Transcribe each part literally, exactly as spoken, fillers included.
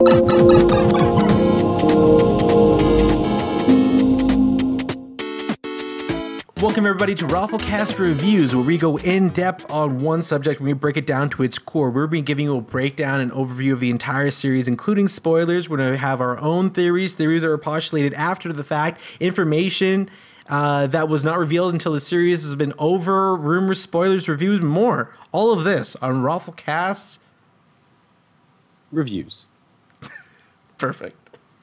Welcome everybody to Rafflecast Reviews, where we go in depth on one subject and we break it down to its core. We're going to be giving you a breakdown and overview of the entire series, including spoilers. We're going to have our own theories, theories that are postulated after the fact, information uh, that was not revealed until the series has been over, rumors, spoilers, reviews, and more. All of this on Rafflecast Reviews. Perfect.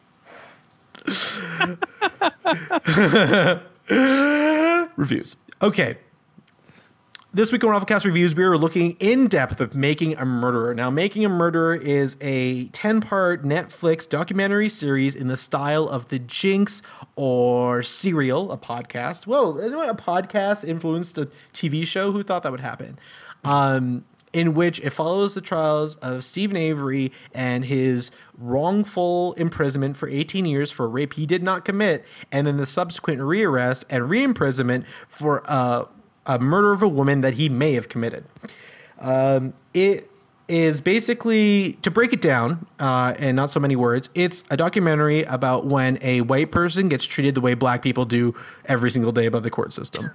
Reviews. Okay. This week on Rafflecast Reviews, we are looking in depth of Making a Murderer. Now, Making a Murderer is a ten-part Netflix documentary series in the style of The Jinx or Serial, a podcast. Whoa, a podcast influenced a T V show? Who thought that would happen? Um, in which it follows the trials of Steven Avery and his wrongful imprisonment for eighteen years for rape he did not commit, and then the subsequent rearrest and re-imprisonment for uh, a murder of a woman that he may have committed. Um, it is basically, to break it down uh, in not so many words, it's a documentary about when a white person gets treated the way black people do every single day by the court system.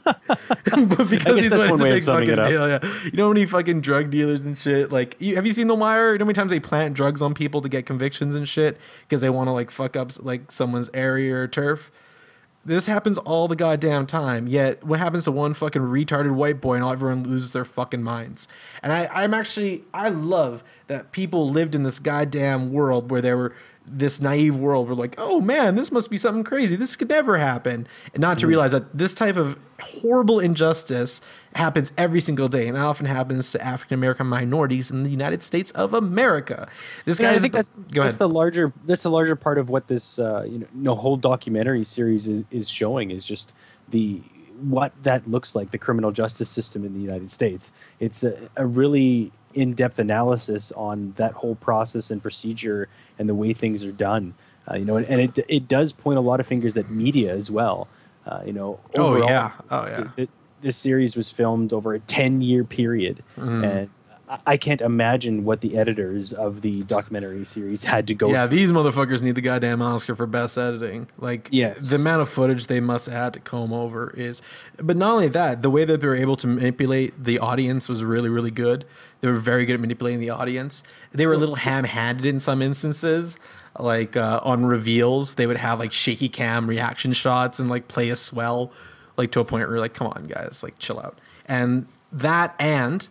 But because he's a big fucking deal, yeah. You know how many fucking drug dealers and shit, like, you, have you seen The Wire? You know how many times they plant drugs on people to get convictions and shit because they want to like fuck up like someone's area or turf? This happens all the goddamn time, yet what happens to one fucking retarded white boy and all everyone loses their fucking minds? And I, I'm actually, I love that people lived in this goddamn world where they were, this naive world where like, oh man, this must be something crazy. This could never happen. And not to mm. realize that this type of horrible injustice happens every single day, and it often happens to African-American minorities in the United States of America. This yeah, guy I is, think that's, go that's ahead. the larger, that's the larger part of what this, uh, you know, no, whole documentary series is, is showing is just the, what that looks like, the criminal justice system in the United States. It's a, a really in-depth analysis on that whole process and procedure and the way things are done. Uh, you know, and, and it it does point a lot of fingers at media as well. Uh, you know, overall, oh yeah, oh yeah. It, it, this series was filmed over a ten-year period, mm. and I, I can't imagine what the editors of the documentary series had to go Yeah, through. these motherfuckers need the goddamn Oscar for best editing. Like, yes. The amount of footage they must have had to comb over is... But not only that, the way that they were able to manipulate the audience was really, really good. They were very good at manipulating the audience. They were a little ham-handed in some instances. Like, uh, on reveals, they would have, like, shaky cam reaction shots and, like, play a swell, like, to a point where you're like, come on, guys, like, chill out. And that and...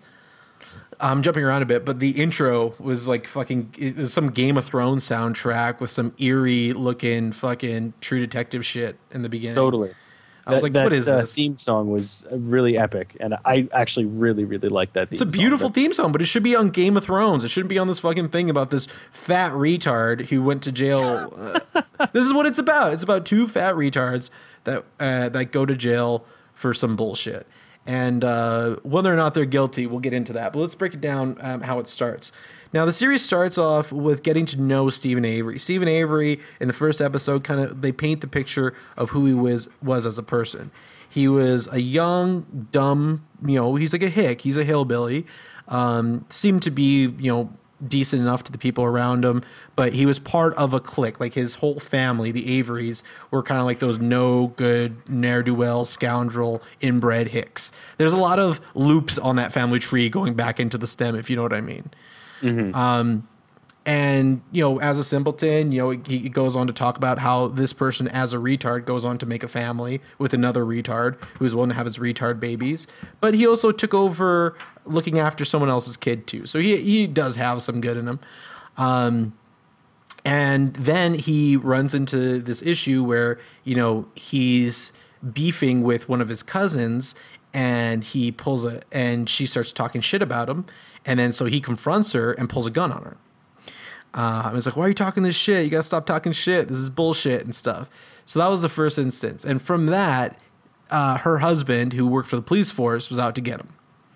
I'm jumping around a bit, but the intro was like fucking, it was some Game of Thrones soundtrack with some eerie looking fucking True Detective shit in the beginning. Totally. I was that, like, that, what is uh, this? theme song was really epic, and I actually really, really like that theme It's a beautiful song. theme song, but it should be on Game of Thrones. It shouldn't be on this fucking thing about this fat retard who went to jail. Uh, this is what it's about. It's about two fat retards that uh, that go to jail for some bullshit. And uh, whether or not they're guilty, we'll get into that. But let's break it down um, how it starts. Now, the series starts off with getting to know Steven Avery. Steven Avery, in the first episode, kind of they paint the picture of who he was was as a person. He was a young, dumb, you know, he's like a hick. He's a hillbilly. Um, seemed to be, you know, decent enough to the people around him, but he was part of a clique. Like his whole family, the Averys, were kind of like those no good, ne'er-do-well, scoundrel, inbred hicks. There's a lot of loops on that family tree going back into the stem, if you know what I mean. Mm-hmm. Um, and, you know, as a simpleton, you know, he, he goes on to talk about how this person as a retard goes on to make a family with another retard who's willing to have his retard babies. But he also took over looking after someone else's kid too. So he, he does have some good in him. Um, and then he runs into this issue where, you know, he's beefing with one of his cousins, and he pulls a, and she starts talking shit about him. And then so he confronts her and pulls a gun on her. Uh, and it's like, why are you talking this shit? You got to stop talking shit. This is bullshit and stuff. So that was the first instance. And from that, uh, her husband, who worked for the police force, was out to get him.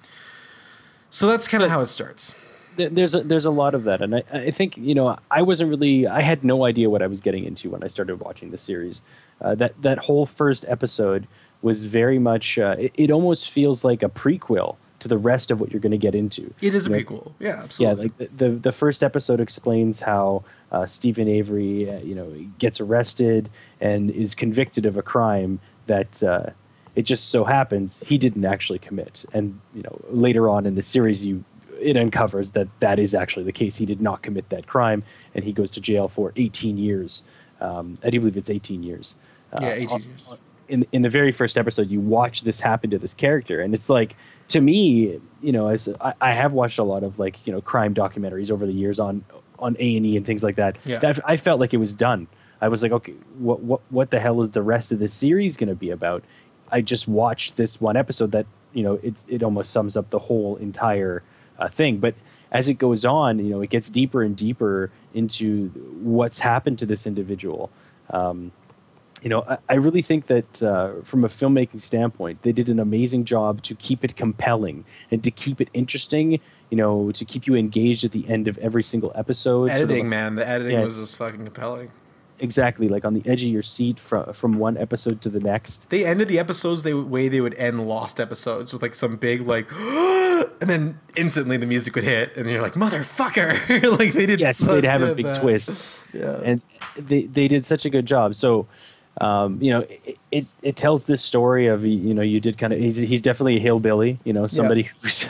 So that's kind of how it starts. There's a, there's a lot of that. And I, I think, you know, I wasn't really, I had no idea what I was getting into when I started watching the series. Uh, that, that whole first episode was very much, uh, it, it almost feels like a prequel to the rest of what you're going to get into. It is a You know, prequel. Yeah, absolutely. yeah, like the, the the first episode explains how uh, Stephen Avery, uh, you know, gets arrested and is convicted of a crime that uh, it just so happens he didn't actually commit. And you know, later on in the series, you it uncovers that that is actually the case. He did not commit that crime, and he goes to jail for eighteen years. Um, I do believe it's eighteen years. Uh, yeah, eighteen years. In in the very first episode, you watch this happen to this character, and it's like, to me, you know, as I, I have watched a lot of like you know crime documentaries over the years on on A and E and things like that. Yeah. That I felt like it was done. I was like, okay, what what what the hell is the rest of this series going to be about? I just watched this one episode that you know it it almost sums up the whole entire uh, thing. But as it goes on, you know, it gets deeper and deeper into what's happened to this individual. Um, You know, I, I really think that uh, from a filmmaking standpoint, they did an amazing job to keep it compelling and to keep it interesting, you know, to keep you engaged at the end of every single episode. Editing, sort of like, man. The editing yeah. was just fucking compelling. Exactly, like on the edge of your seat from, from one episode to the next. They ended the episodes the way they would end Lost episodes with like some big like, and then instantly the music would hit, and you're like, motherfucker! Like they did. Yes, such they'd have a good big that. twist. Yeah. And they, they did such a good job. So, um, you know, it, it, it tells this story of, you know, you did kind of, he's, he's definitely a hillbilly, you know, somebody yeah. who's,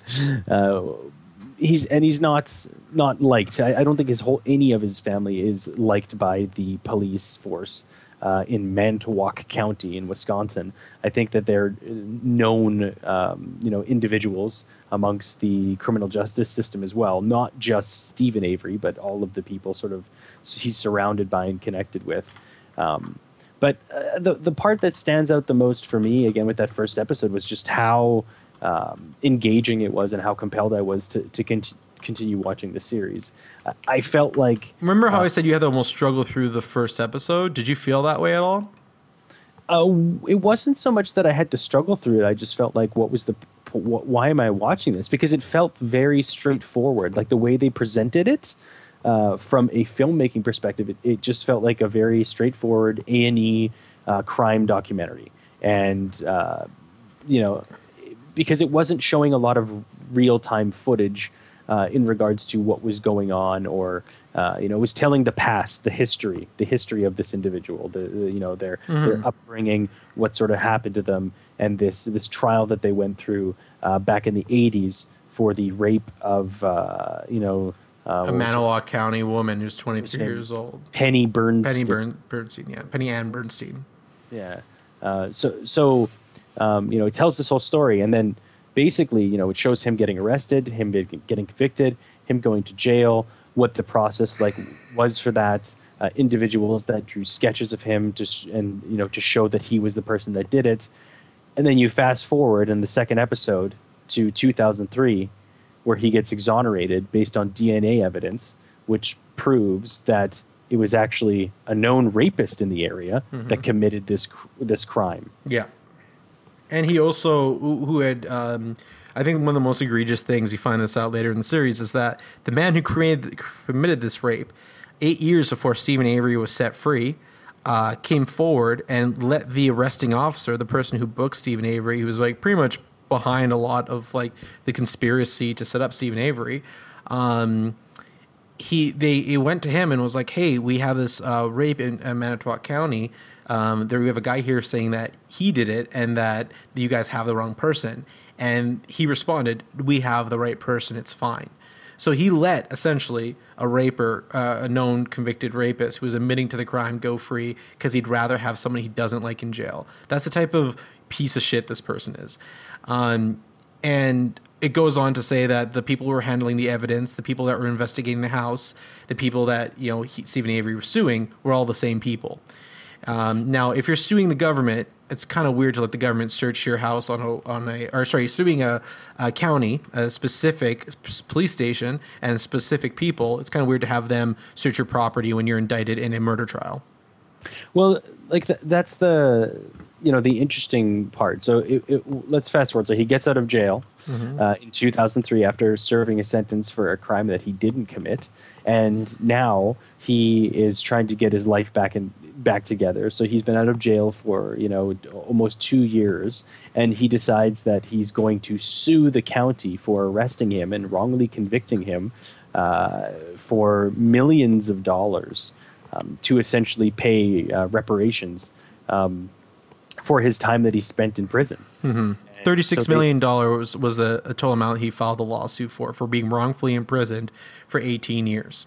uh, he's, and he's not, not liked. I, I don't think his whole, any of his family is liked by the police force, uh, in Manitowoc County in Wisconsin. I think that they're known, um, you know, individuals amongst the criminal justice system as well, not just Stephen Avery, but all of the people sort of he's surrounded by and connected with. Um, But uh, the the part that stands out the most for me, again, with that first episode, was just how um, engaging it was and how compelled I was to to cont- continue watching the series. I, I felt like... Remember how uh, I said you had to almost struggle through the first episode? Did you feel that way at all? Uh, it wasn't so much that I had to struggle through it. I just felt like, what was the... Wh- why am I watching this? Because it felt very straightforward. Like the way they presented it, Uh, from a filmmaking perspective, it, it just felt like a very straightforward A and E uh, crime documentary. And, uh, you know, because it wasn't showing a lot of real-time footage uh, in regards to what was going on, or, uh, you know, it was telling the past, the history, the history of this individual, the, the you know, their, mm-hmm. their upbringing, what sort of happened to them, and this, this trial that they went through uh, back in the eighties for the rape of, uh, you know, Uh, a Manitowoc County woman who's twenty-three years old. Penny Bernstein. Penny Bern- Bernstein, yeah. Penny Ann Bernstein. Yeah. Uh, so, so um, you know, it tells this whole story. And then basically, you know, it shows him getting arrested, him getting convicted, him going to jail, what the process like was for that, uh, individuals that drew sketches of him to sh- and, you know, to show that he was the person that did it. And then you fast forward in the second episode to two thousand three, where he gets exonerated based on D N A evidence, which proves that it was actually a known rapist in the area mm-hmm. that committed this this crime. Yeah. And he also, who had, um, I think one of the most egregious things, you find this out later in the series, is that the man who created, committed this rape, eight years before Stephen Avery was set free, uh, came forward and let the arresting officer, the person who booked Stephen Avery, who was like pretty much behind a lot of like the conspiracy to set up Stephen Avery, um, he they he went to him and was like, "Hey, we have this uh, rape in, in Manitowoc County. Um, there we have a guy here saying that he did it and that you guys have the wrong person." And he responded, "We have the right person. It's fine." So he let essentially a raper, uh, a known convicted rapist who was admitting to the crime, go free because he'd rather have someone he doesn't like in jail. That's the type of piece of shit this person is. Um, and it goes on to say that the people who were handling the evidence, the people that were investigating the house, the people that, you know, he, Stephen Avery was suing, were all the same people. Um, now, if you're suing the government, it's kind of weird to let the government search your house on a, on a or sorry, suing a, a county, a specific police station, and specific people. It's kind of weird to have them search your property when you're indicted in a murder trial. Well, like th- that's the, you know, the interesting part. So it, it, let's fast forward. So he gets out of jail mm-hmm. uh, in two thousand three after serving a sentence for a crime that he didn't commit. and now he is trying to get his life back in back together. So he's been out of jail for, you know, almost two years, and he decides that he's going to sue the county for arresting him and wrongly convicting him uh, for millions of dollars um, to essentially pay uh, reparations um, for his time that he spent in prison. Mm-hmm. Thirty-six so million dollars was a, a total amount he filed the lawsuit for for being wrongfully imprisoned for eighteen years.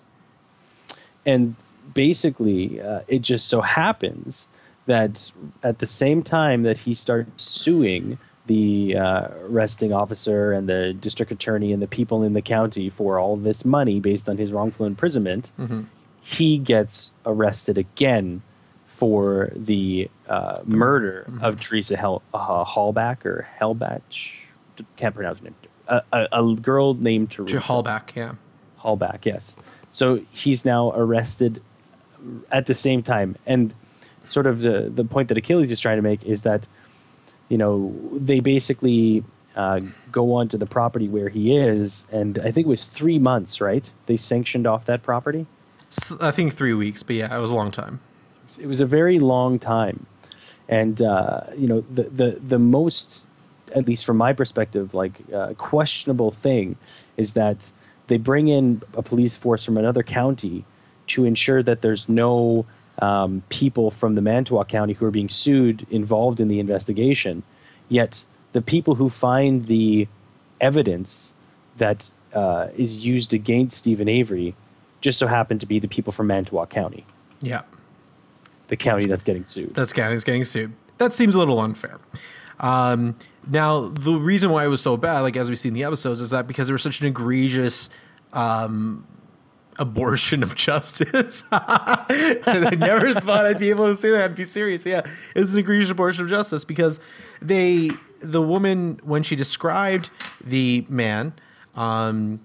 And basically, uh, it just so happens that at the same time that he starts suing the uh, arresting officer and the district attorney and the people in the county for all this money based on his wrongful imprisonment, mm-hmm. he gets arrested again for the uh, murder mm-hmm. of Teresa Hel- uh, Hallback or Hellbach. Can't pronounce her name. A, a, a girl named Teresa. Hallback, yeah. Hallback, yes. So he's now arrested at the same time. And sort of the, the point that Achilles is trying to make is that, you know, they basically uh, go onto the property where he is, and I think it was three months, right? They sanctioned off that property? I think three weeks, but yeah, it was a long time. It was a very long time. And, uh, you know, the, the, the most, at least from my perspective, like uh, questionable thing is that they bring in a police force from another county to ensure that there's no um, people from the Manitowoc County who are being sued involved in the investigation. Yet the people who find the evidence that uh, is used against Stephen Avery just so happen to be the people from Manitowoc County. Yeah. The county that's getting sued. That's county's getting sued. That seems a little unfair. Um, now, the reason why it was so bad, like as we see in the episodes, is that because there was such an egregious um, abortion of justice. I never thought I'd be able to say that. I'd be serious. Yeah, it was an egregious abortion of justice because they, the woman, when she described the man, um,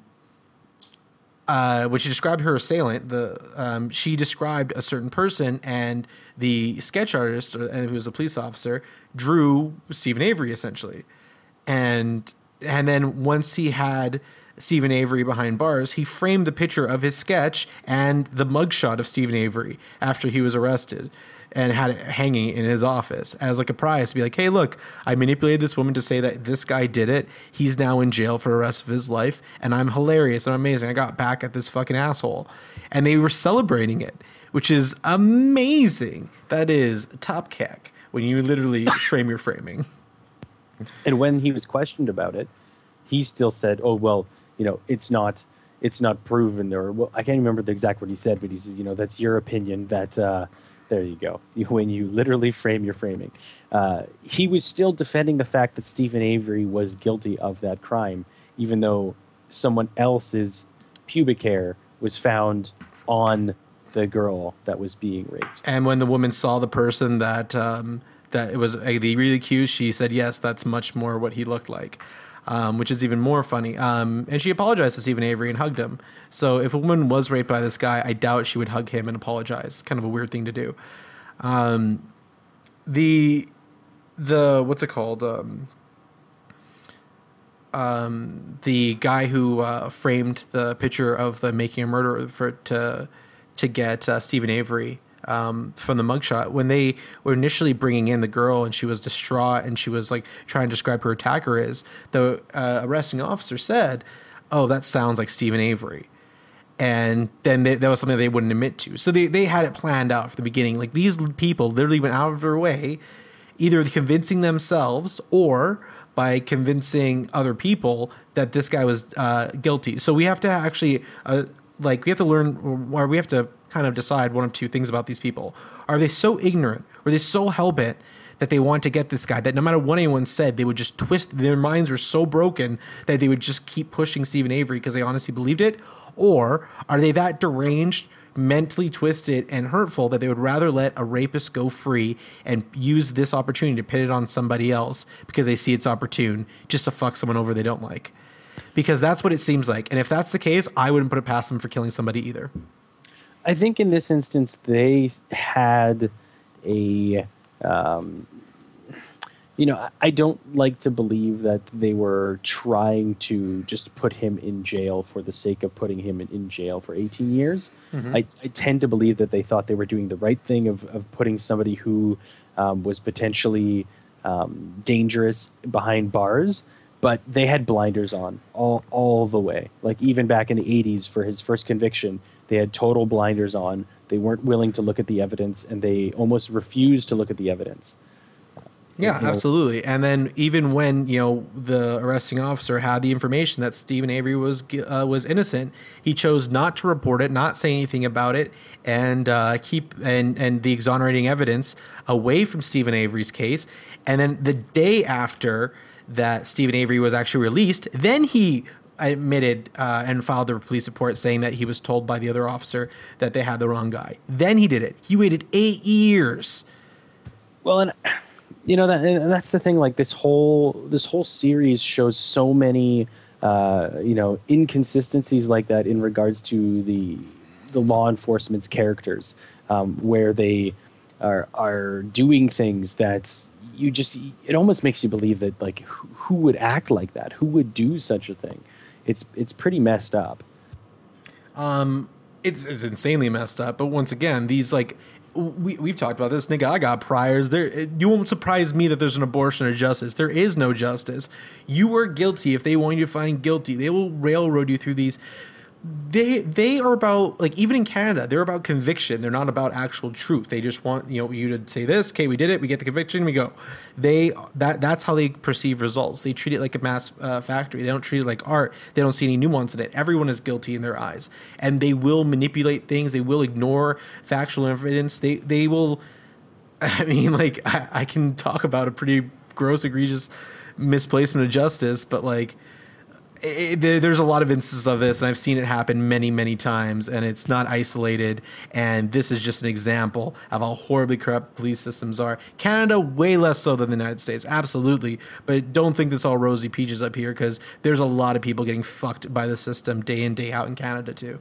uh, when she described her assailant, the um, she described a certain person, and the sketch artist, or, and who was a police officer, drew Stephen Avery essentially, and and then once he had Stephen Avery behind bars, he framed the picture of his sketch and the mugshot of Stephen Avery after he was arrested, and had it hanging in his office as like a prize to be like, hey, look, I manipulated this woman to say that this guy did it. He's now in jail for the rest of his life, and I'm hilarious. I'm amazing. I got back at this fucking asshole. And they were celebrating it, which is amazing. That is top cack when you literally frame your framing. And when he was questioned about it, he still said, oh, well, you know, it's not it's not proven, or well, I can't remember the exact word he said, but he said, you know, that's your opinion. That uh, there you go. You, when you literally frame your framing, uh, he was still defending the fact that Stephen Avery was guilty of that crime, even though someone else's pubic hair was found on the girl that was being raped. And when the woman saw the person that um, that it was uh, the really accused, she said, yes, that's much more what he looked like. Um, which is even more funny. Um, and she apologized to Stephen Avery and hugged him. So if a woman was raped by this guy, I doubt she would hug him and apologize. Kind of a weird thing to do. Um, the, the, what's it called? Um, um, the guy who uh, framed the picture of the making a murderer for to to get uh, Stephen Avery Um, from the mugshot, when they were initially bringing in the girl and she was distraught and she was like trying to describe who her attacker is, the uh, arresting officer said, oh, that sounds like Stephen Avery. And then they, that was something they wouldn't admit to. So they, they had it planned out from the beginning. Like these people literally went out of their way, either convincing themselves or by convincing other people that this guy was uh, guilty. So we have to actually, uh, like, we have to learn, or we have to kind of decide one of two things about these people. Are they so ignorant? Or are they so hellbent that they want to get this guy that no matter what anyone said, they would just twist, their minds were so broken that they would just keep pushing Stephen Avery because they honestly believed it? Or are they that deranged, mentally twisted, and hurtful that they would rather let a rapist go free and use this opportunity to pin it on somebody else because they see it's opportune just to fuck someone over they don't like? Because that's what it seems like. And if that's the case, I wouldn't put it past them for killing somebody either. I think in this instance, they had a, um, you know, I, I don't like to believe that they were trying to just put him in jail for the sake of putting him in, in jail for eighteen years. Mm-hmm. I, I tend to believe that they thought they were doing the right thing of, of putting somebody who um, was potentially um, dangerous behind bars, but they had blinders on all, all the way. Like even back in the eighties for his first conviction, they had total blinders on. They weren't willing to look at the evidence, and they almost refused to look at the evidence. Yeah, You know, absolutely. And then even when, you know, the arresting officer had the information that Stephen Avery was gu- uh, was innocent, he chose not to report it, not say anything about it, and uh, keep and and the exonerating evidence away from Stephen Avery's case. And then the day after that Stephen Avery was actually released, then he admitted uh, and filed the police report saying that he was told by the other officer that they had the wrong guy. Then he did it. He waited eight years. Well, and you know that and that's the thing. Like this whole this whole series shows so many uh, you know inconsistencies like that in regards to the the law enforcement's characters, um, where they are are doing things that you just it almost makes you believe that like who, who would act like that, who would do such a thing. It's it's pretty messed up. Um, it's it's insanely messed up. But once again, these like we we've talked about this. Nigga, I got priors. There, it, you won't surprise me that there's an abortion of justice. There is no justice. You are guilty. If they want you to find guilty, they will railroad you through these. They they are about like even in Canada, they're about conviction. They're not about actual truth. They just want you know you to say this. Okay, we did it. We get the conviction. We go. They that that's how they perceive results. They treat it like a mass uh, factory. They don't treat it like art. They don't see any nuance in it. Everyone is guilty in their eyes, and they will manipulate things. They will ignore factual evidence. They they will. I mean, like I, I can talk about a pretty gross, egregious misplacement of justice, but like. It, there's a lot of instances of this, and I've seen it happen many, many times, and it's not isolated. And this is just an example of how horribly corrupt police systems are. Canada, way less so than the United States, absolutely. But don't think this all rosy peaches up here, because there's a lot of people getting fucked by the system day in, day out in Canada, too.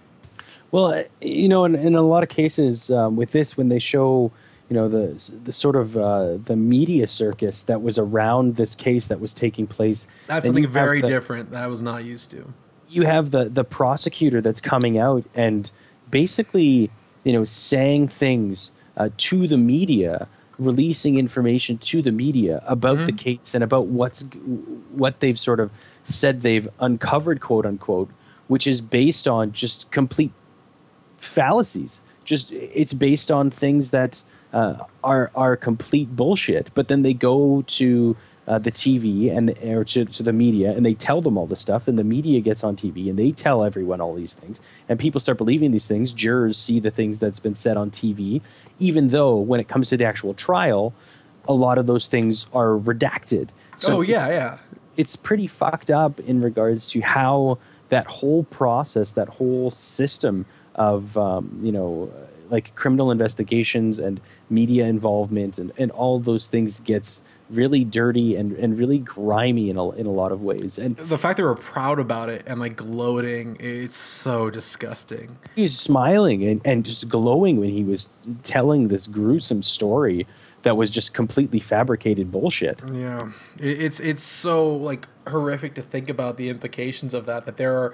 Well, you know, in, in a lot of cases um, with this, when they show, you know, the the sort of uh, the media circus that was around this case that was taking place. That's then something you have very the- different that I was not used to. You have the the prosecutor that's coming out and basically, you know, saying things uh, to the media, releasing information to the media about the case and about what's what they've sort of said they've uncovered, quote unquote, which is based on just complete fallacies. Just it's based on things that uh, are are complete bullshit. But then they go to uh, the T V and or to, to the media and they tell them all this stuff, and the media gets on T V and they tell everyone all these things, and people start believing these things. Jurors see the things that's been said on T V, even though when it comes to the actual trial, a lot of those things are redacted. So oh yeah, yeah. It's pretty fucked up in regards to how that whole process, that whole system of um, you know, like criminal investigations and media involvement and, and all those things gets really dirty and, and really grimy in a, in a lot of ways. And The fact they were proud about it and like gloating, it's so disgusting. he was smiling and, and just glowing when he was telling this gruesome story that was just completely fabricated bullshit. Yeah, It- it's it's so like horrific to think about the implications of that. That there are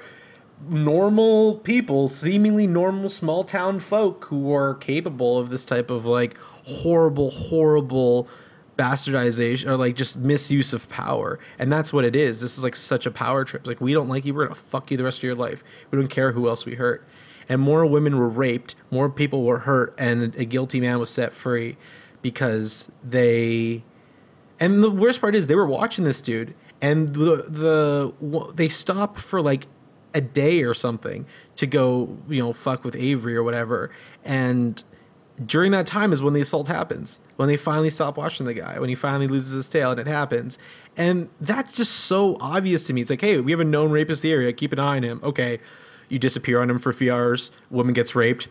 normal people, seemingly normal small town folk, who are capable of this type of like horrible, horrible bastardization or like just misuse of power. And that's what it is. This is like such a power trip. It's like, we don't like you, we're gonna fuck you the rest of your life. We don't care who else we hurt. And more women were raped, more people were hurt, and a guilty man was set free because they. And the worst part is they were watching this dude, and the the they stop for like a day or something to go, you know, fuck with Avery or whatever. And during that time is when the assault happens, when they finally stop watching the guy, when he finally loses his tail, and it happens. And that's just so obvious to me. It's like, hey, we have a known rapist in the area. Keep an eye on him. Okay, you disappear on him for a few hours. Woman gets raped.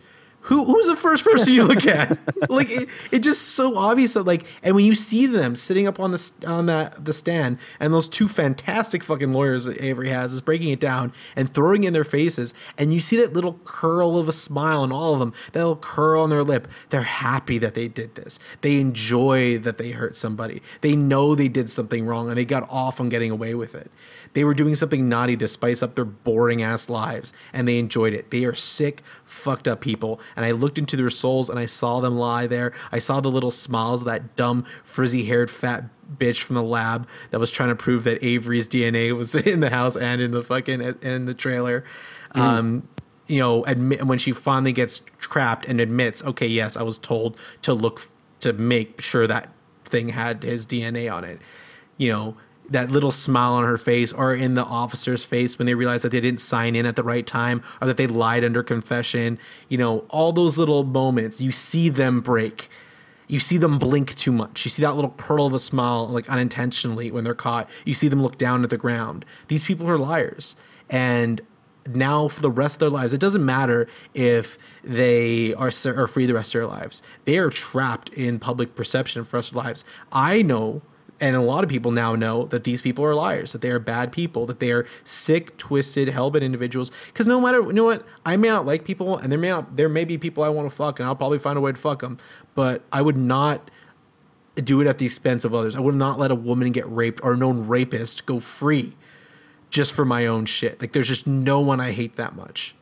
Who who's the first person you look at? Like it, it just so obvious that like, and when you see them sitting up on the on that the stand, and those two fantastic fucking lawyers that Avery has is breaking it down and throwing it in their faces, and you see that little curl of a smile on all of them, that little curl on their lip. They're happy that they did this. They enjoy that they hurt somebody. They know they did something wrong and they got off on getting away with it. They were doing something naughty to spice up their boring ass lives, and they enjoyed it. They are sick, fucked up people. And I looked into their souls and I saw them lie there. I saw the little smiles of that dumb, frizzy-haired fat bitch from the lab that was trying to prove that Avery's D N A was in the house and in the fucking in the trailer. Mm. Um, you know, admit when she finally gets trapped and admits, okay, yes, I was told to look to make sure that thing had his D N A on it. You know, that little smile on her face, or in the officer's face when they realize that they didn't sign in at the right time, or that they lied under confession. You know, all those little moments, you see them break. You see them blink too much. You see that little curl of a smile, like unintentionally when they're caught. You see them look down at the ground. These people are liars. And now for the rest of their lives, it doesn't matter if they are, are free the rest of their lives. They are trapped in public perception for the rest of their lives. I know, and a lot of people now know, that these people are liars, that they are bad people, that they are sick, twisted, hell-bent individuals. Because no matter, you know what, I may not like people, and there may not, there may be people I want to fuck, and I'll probably find a way to fuck them. But I would not do it at the expense of others. I would not let a woman get raped or a known rapist go free just for my own shit. Like, there's just no one I hate that much.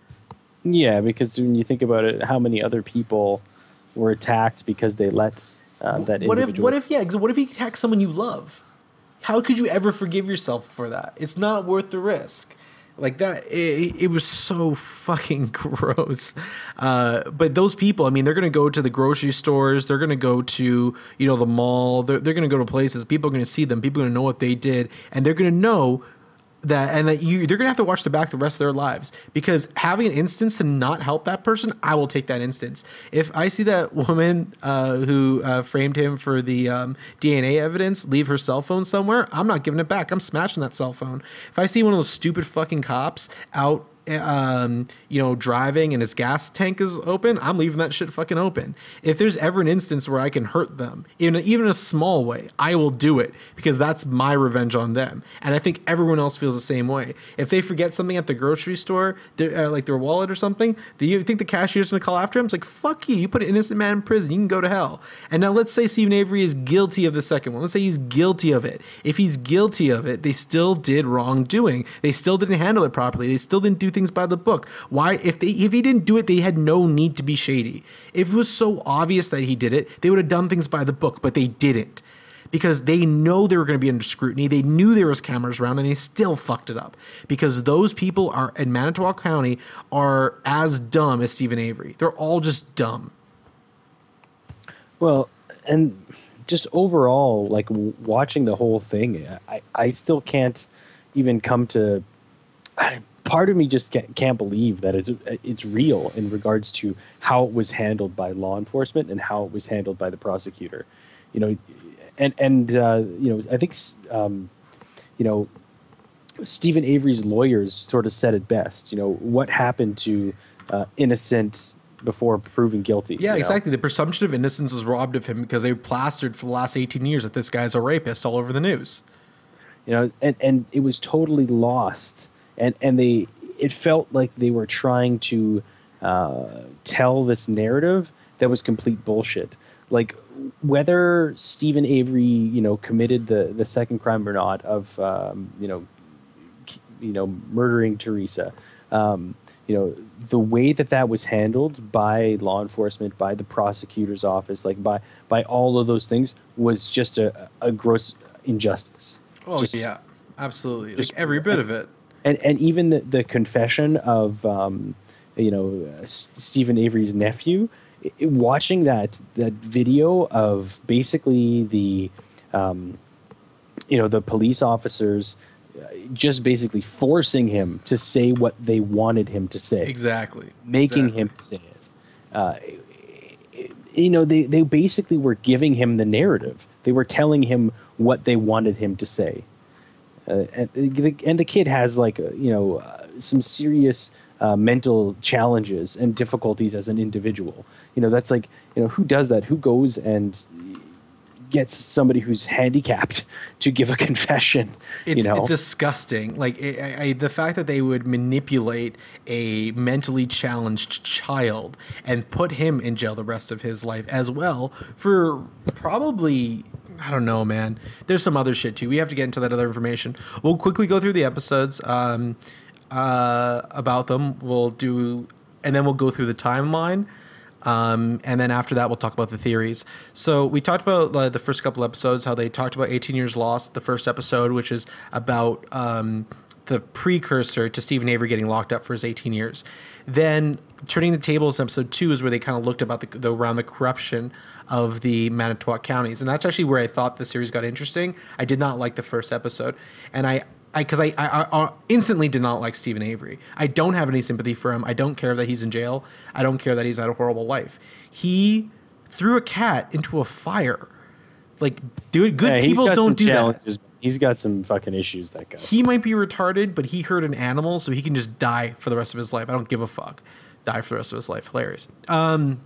Yeah, because when you think about it, how many other people were attacked because they let Uh, that what individual. if what if yeah what if he attacks someone you love? How could you ever forgive yourself for that? It's not worth the risk. Like that, it, it was so fucking gross. Uh, but those people, I mean, they're gonna go to the grocery stores, they're gonna go to, you know, the mall, they're, they're gonna go to places, people are gonna see them, people are gonna know what they did, and they're gonna know that, and that you, they're gonna have to watch the back the rest of their lives, because having an instance to not help that person, I will take that instance. If I see that woman uh, who uh, framed him for the um, D N A evidence leave her cell phone somewhere, I'm not giving it back. I'm smashing that cell phone. If I see one of those stupid fucking cops out, um, you know, driving and his gas tank is open, I'm leaving that shit fucking open. If there's ever an instance where I can hurt them, in a, even a small way, I will do it, because that's my revenge on them. And I think everyone else feels the same way. If they forget something at the grocery store, uh, like their wallet or something, do you think the cashier's gonna call after him? It's like, fuck you, you put an innocent man in prison, you can go to hell. And now let's say Stephen Avery is guilty of the second one. Let's say he's guilty of it. If he's guilty of it, they still did wrongdoing. They still didn't handle it properly. They still didn't do things by the book. Why, if they if he didn't do it, they had no need to be shady. If it was so obvious that he did it, they would have done things by the book, but they didn't, because they know they were going to be under scrutiny. They knew there was cameras around, and they still fucked it up, because those people are in Manitowoc County are as dumb as Stephen Avery. They're all just dumb. Well, and just overall, like w- watching the whole thing, I, I still can't even come to. I, part of me just can't, can't believe that it's it's real in regards to how it was handled by law enforcement and how it was handled by the prosecutor. You know, and and uh, you know, I think um, you know, Stephen Avery's lawyers sort of said it best. You know, what happened to uh, innocent before proven guilty? Yeah, you know? exactly. The presumption of innocence was robbed of him because they plastered for the last eighteen years that this guy's a rapist all over the news. You know, and and it was totally lost. And and they, it felt like they were trying to uh, tell this narrative that was complete bullshit. Like, whether Stephen Avery, you know, committed the, the second crime or not of, um, you know, you know, murdering Teresa, um, you know, the way that that was handled by law enforcement, by the prosecutor's office, like by by all of those things, was just a, a gross injustice. Oh just, yeah, absolutely. Like every bit of it. And and even the, the confession of um, you know uh, S- Stephen Avery's nephew, it, watching that that video of basically the um, you know the police officers just basically forcing him to say what they wanted him to say, exactly, making exactly. him say it. Uh, you know, they they basically were giving him the narrative. They were telling him what they wanted him to say. Uh, and, the, and the kid has like uh, you know uh, some serious uh, mental challenges and difficulties as an individual. You know, that's like, you know, who does that? Who goes and gets somebody who's handicapped to give a confession? It's, you know? it's disgusting. Like I, I, the fact that they would manipulate a mentally challenged child and put him in jail the rest of his life as well for probably, I don't know, man. There's some other shit too. We have to get into that other information. We'll quickly go through the episodes um, uh, about them. We'll do, and then we'll go through the timeline. Um, and then after that, we'll talk about the theories. So we talked about uh, the first couple episodes, how they talked about eighteen Years Lost, the first episode, which is about um, the precursor to Stephen Avery getting locked up for his eighteen years. Then Turning the Tables, episode two, is where they kind of looked about the, the around the corruption of the Manitowoc counties. And that's actually where I thought the series got interesting. I did not like the first episode. And I... Because I, I, I, I instantly did not like Stephen Avery. I don't have any sympathy for him. I don't care that he's in jail. I don't care that he's had a horrible life. He threw a cat into a fire. Like, dude, good yeah, people don't do challenges. that. He's got some fucking issues, that guy. He might be retarded, but he hurt an animal, so he can just die for the rest of his life. I don't give a fuck. Die for the rest of his life. Hilarious. Um,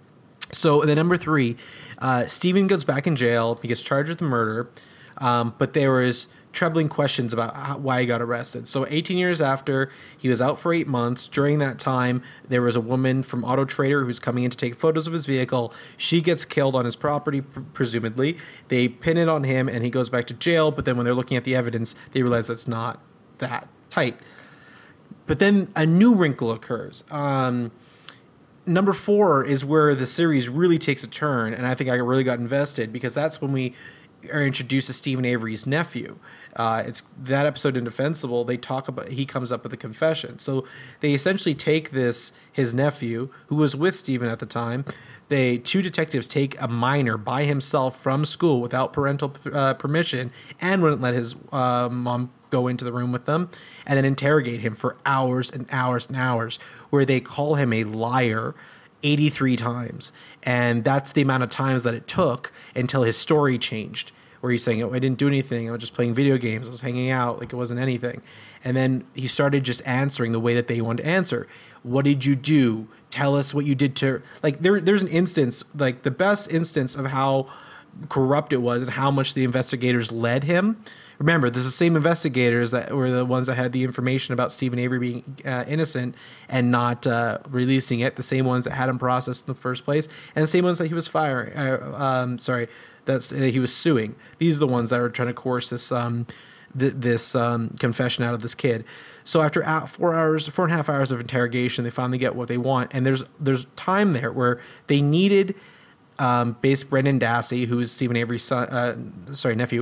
so, the number three, uh, Stephen goes back in jail. He gets charged with the murder, um, but there was troubling questions about how, why he got arrested. So eighteen years after, he was out for eight months. During that time, there was a woman from Auto Trader who's coming in to take photos of his vehicle. She gets killed on his property, pr- presumably. They pin it on him, and he goes back to jail. But then when they're looking at the evidence, they realize that's not that tight. But then a new wrinkle occurs. Um, number four is where the series really takes a turn, and I think I really got invested, because that's when we are introduced to Stephen Avery's nephew. Uh, it's that episode, Indefensible. They talk about, he comes up with a confession. So they essentially take this, his nephew, who was with Stephen at the time. They, two detectives take a minor by himself from school without parental uh, permission, and wouldn't let his uh, mom go into the room with them, and then interrogate him for hours and hours and hours, where they call him a liar eighty-three times. And that's the amount of times that it took until his story changed, where he's saying, oh, I didn't do anything. I was just playing video games. I was hanging out. Like, it wasn't anything. And then he started just answering the way that they wanted to answer. What did you do? Tell us what you did to... Like, there, there's an instance, like, the best instance of how corrupt it was and how much the investigators led him. Remember, there's the same investigators that were the ones that had the information about Stephen Avery being uh, innocent and not uh, releasing it. The same ones that had him processed in the first place, and the same ones that he was firing. Uh, um, sorry, that's uh, he was suing. These are the ones that are trying to coerce this um, th- this um, confession out of this kid. So after four hours, four and a half hours of interrogation, they finally get what they want. And there's there's time there where they needed um, base Brendan Dassey, who is Stephen Avery's son, uh, sorry nephew.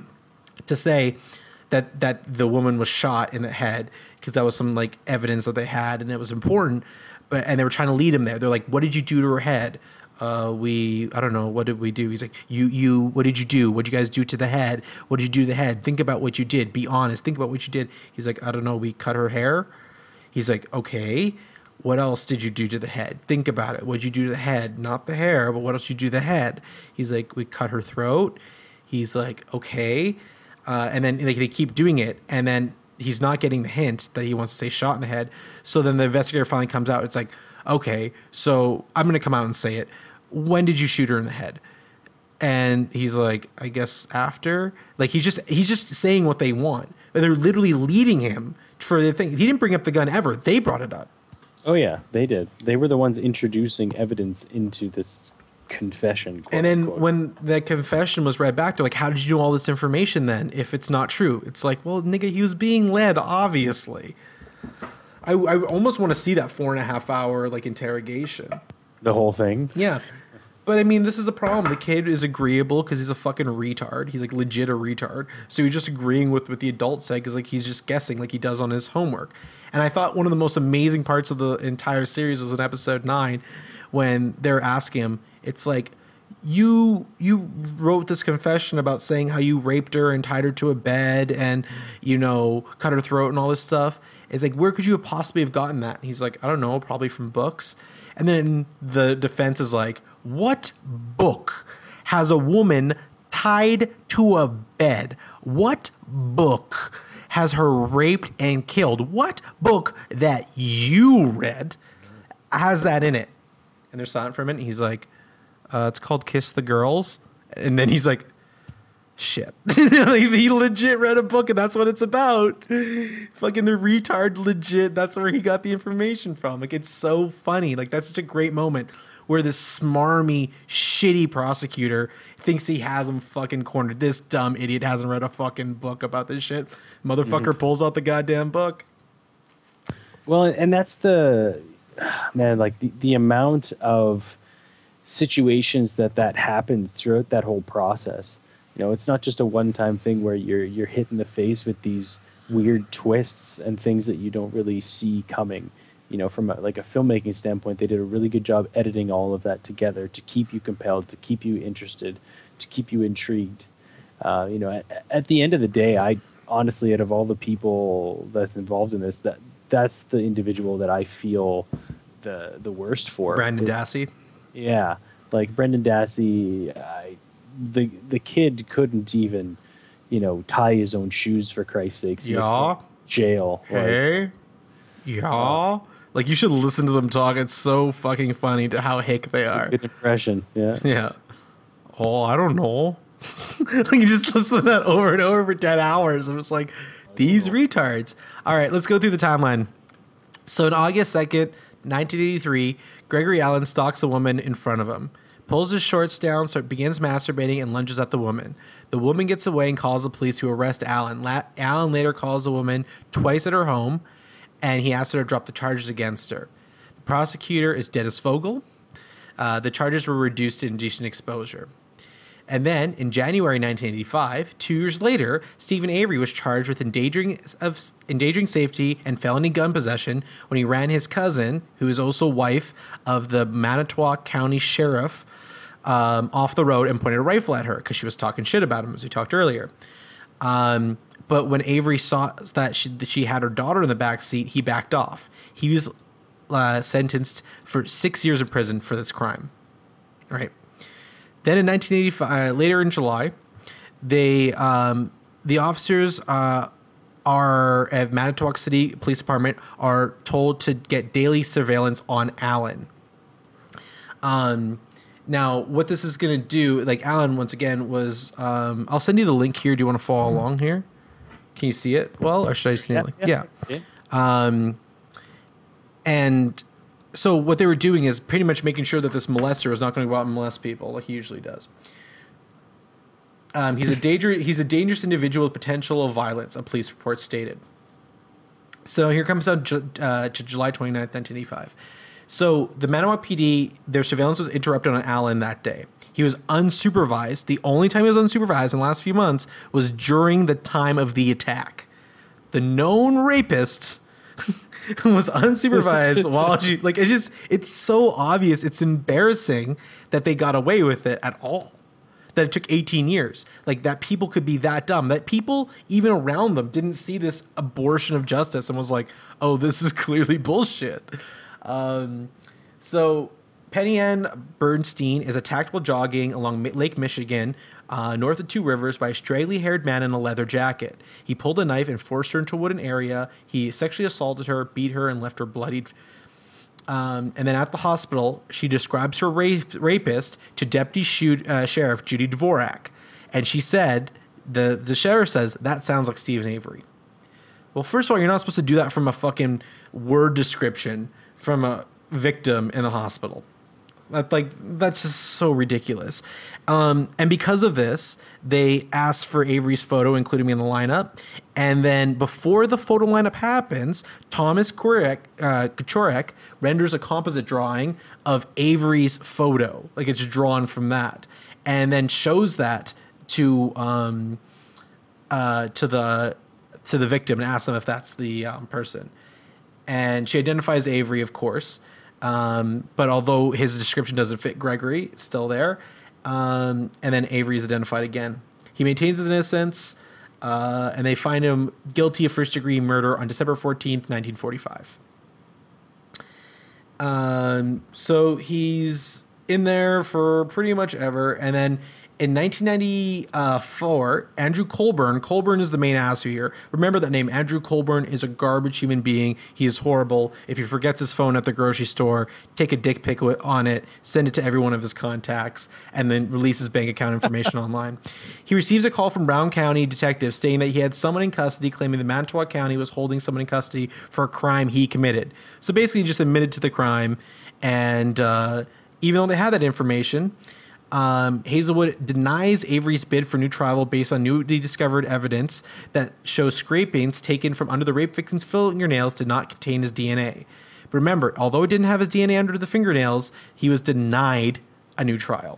to say that that the woman was shot in the head, because that was some like evidence that they had and it was important. But and they were trying to lead him there. They're like, what did you do to her head? Uh, we I don't know, what did we do? He's like, you you what did you do? What did you guys do to the head? What did you do to the head? Think about what you did. Be honest. Think about what you did. He's like, I don't know, we cut her hair. He's like, okay. What else did you do to the head? Think about it. What did you do to the head? Not the hair, but what else did you do to the head? He's like, we cut her throat. He's like, okay. Uh, and then like, they keep doing it, and then he's not getting the hint that he wants to say shot in the head. So then the investigator finally comes out. It's like, okay, so I'm going to come out and say it. When did you shoot her in the head? And he's like, I guess after. Like, he's just he's just saying what they want. But they're literally leading him for the thing. He didn't bring up the gun ever. They brought it up. Oh, yeah, they did. They were the ones introducing evidence into this confession. And then unquote. When the confession was read back, they're like, how did you know all this information then if it's not true? It's like, well, nigga, he was being led, obviously. I, I almost want to see that four and a half hour like interrogation. The whole thing? Yeah. But I mean, this is the problem. The kid is agreeable because he's a fucking retard. He's like legit a retard. So he's just agreeing with what the adult said because like he's just guessing like he does on his homework. And I thought one of the most amazing parts of the entire series was in episode nine when they're asking him, it's like, you you wrote this confession about saying how you raped her and tied her to a bed and, you know, cut her throat and all this stuff. It's like, where could you have possibly have gotten that? And he's like, I don't know, probably from books. And then the defense is like, what book has a woman tied to a bed? What book has her raped and killed. What book that you read has that in it? And they're silent for a minute. And he's like, uh, it's called Kiss the Girls. And then he's like, shit. He legit read a book and that's what it's about. Fucking the retard legit. That's where he got the information from. Like, it's so funny. Like, that's such a great moment where this smarmy, shitty prosecutor thinks he has him fucking cornered. This dumb idiot hasn't read a fucking book about this shit. Motherfucker mm-hmm. pulls out the goddamn book. Well, and that's the, man, like the, the amount of situations that that happens throughout that whole process. You know, it's not just a one-time thing where you're you're hit in the face with these weird twists and things that you don't really see coming. You know, from a, like a filmmaking standpoint, they did a really good job editing all of that together to keep you compelled, to keep you interested, to keep you intrigued. Uh, you know, at, at the end of the day, I honestly, out of all the people that's involved in this, that that's the individual that I feel the the worst for. Brendan Dassey. Yeah, like Brendan Dassey, I, the the kid couldn't even, you know, tie his own shoes for Christ's sakes. Yeah. Jail. Hey. Like, yeah. Uh, like you should listen to them talk. It's so fucking funny to how hick they are. Good impression. Yeah. Yeah. Oh, I don't know. Like you just listen to that over and over for ten hours. I'm just like, these retards. All right, let's go through the timeline. So on August second, nineteen eighty-three, Gregory Allen stalks a woman in front of him, pulls his shorts down, so begins masturbating, and lunges at the woman. The woman gets away and calls the police, who arrest Allen. La- Allen later calls the woman twice at her home, and he asks her to drop the charges against her. The prosecutor is Dennis Vogel. Uh, the charges were reduced to indecent exposure. And then, in January nineteen eighty-five, two years later, Stephen Avery was charged with endangering of endangering safety and felony gun possession when he ran his cousin, who is also wife of the Manitowoc County Sheriff, um, off the road and pointed a rifle at her because she was talking shit about him, as we talked earlier. Um, but when Avery saw that she, that she had her daughter in the back seat, he backed off. He was uh, sentenced for six years in prison for this crime. All right. Then in nineteen eighty-five, uh, later in July, they um, the officers uh, are at Manitowoc City Police Department are told to get daily surveillance on Allen. Um, now, what this is going to do, like Allen, once again, was um, I'll send you the link here. Do you want to follow mm-hmm. along here? Can you see it? Well, or should I just yeah, link? Yeah. yeah. Um, and. So what they were doing is pretty much making sure that this molester was not going to go out and molest people like he usually does. Um, he's a danger. He's a dangerous individual with potential of violence, a police report stated. So here comes out uh, to July twenty-ninth, nineteen eighty-five. So the Manitowoc P D, their surveillance was interrupted on Allen that day. He was unsupervised. The only time he was unsupervised in the last few months was during the time of the attack. The known rapist was unsupervised while she, like, it's just, it's so obvious. It's embarrassing that they got away with it at all. That it took eighteen years. Like, that people could be that dumb. That people, even around them, didn't see this abortion of justice and was like, oh, this is clearly bullshit. Um, so, Penny Ann Bernstein is attacked while jogging along Lake Michigan, uh, north of Two Rivers, by a straggly-haired man in a leather jacket. He pulled a knife and forced her into a wooden area. He sexually assaulted her, beat her, and left her bloodied. Um, and then at the hospital, she describes her rape, rapist to Deputy Shoot, uh, Sheriff Judy Dvorak. And she said, the, the sheriff says, that sounds like Stephen Avery. Well, first of all, you're not supposed to do that from a fucking word description from a victim in the hospital. That, like, that's just so ridiculous. Um, and because of this, they asked for Avery's photo, including me in the lineup. And then before the photo lineup happens, Thomas Korek, uh, Kachorek renders a composite drawing of Avery's photo. Like, it's drawn from that. And then shows that to um, uh, to the to the victim and asks them if that's the um, person. And she identifies Avery, of course. Um, but although his description doesn't fit Gregory, it's still there. Um, and then Avery is identified again. He maintains his innocence, uh, and they find him guilty of first-degree murder on December fourteenth, nineteen forty-five. Um, so he's in there for pretty much ever. And then In nineteen ninety-four, Andrew Colburn, Colburn is the main ass here. Remember that name. Andrew Colburn is a garbage human being. He is horrible. If he forgets his phone at the grocery store, take a dick pic on it, send it to every one of his contacts, and then release his bank account information online. He receives a call from Brown County detectives stating that he had someone in custody, claiming that Manitowoc County was holding someone in custody for a crime he committed. So basically, he just admitted to the crime, and uh, even though they had that information, Um, Hazelwood denies Avery's bid for new trial based on newly discovered evidence that shows scrapings taken from under the rape victim's fingernails did not contain his D N A. But remember, although it didn't have his D N A under the fingernails, he was denied a new trial.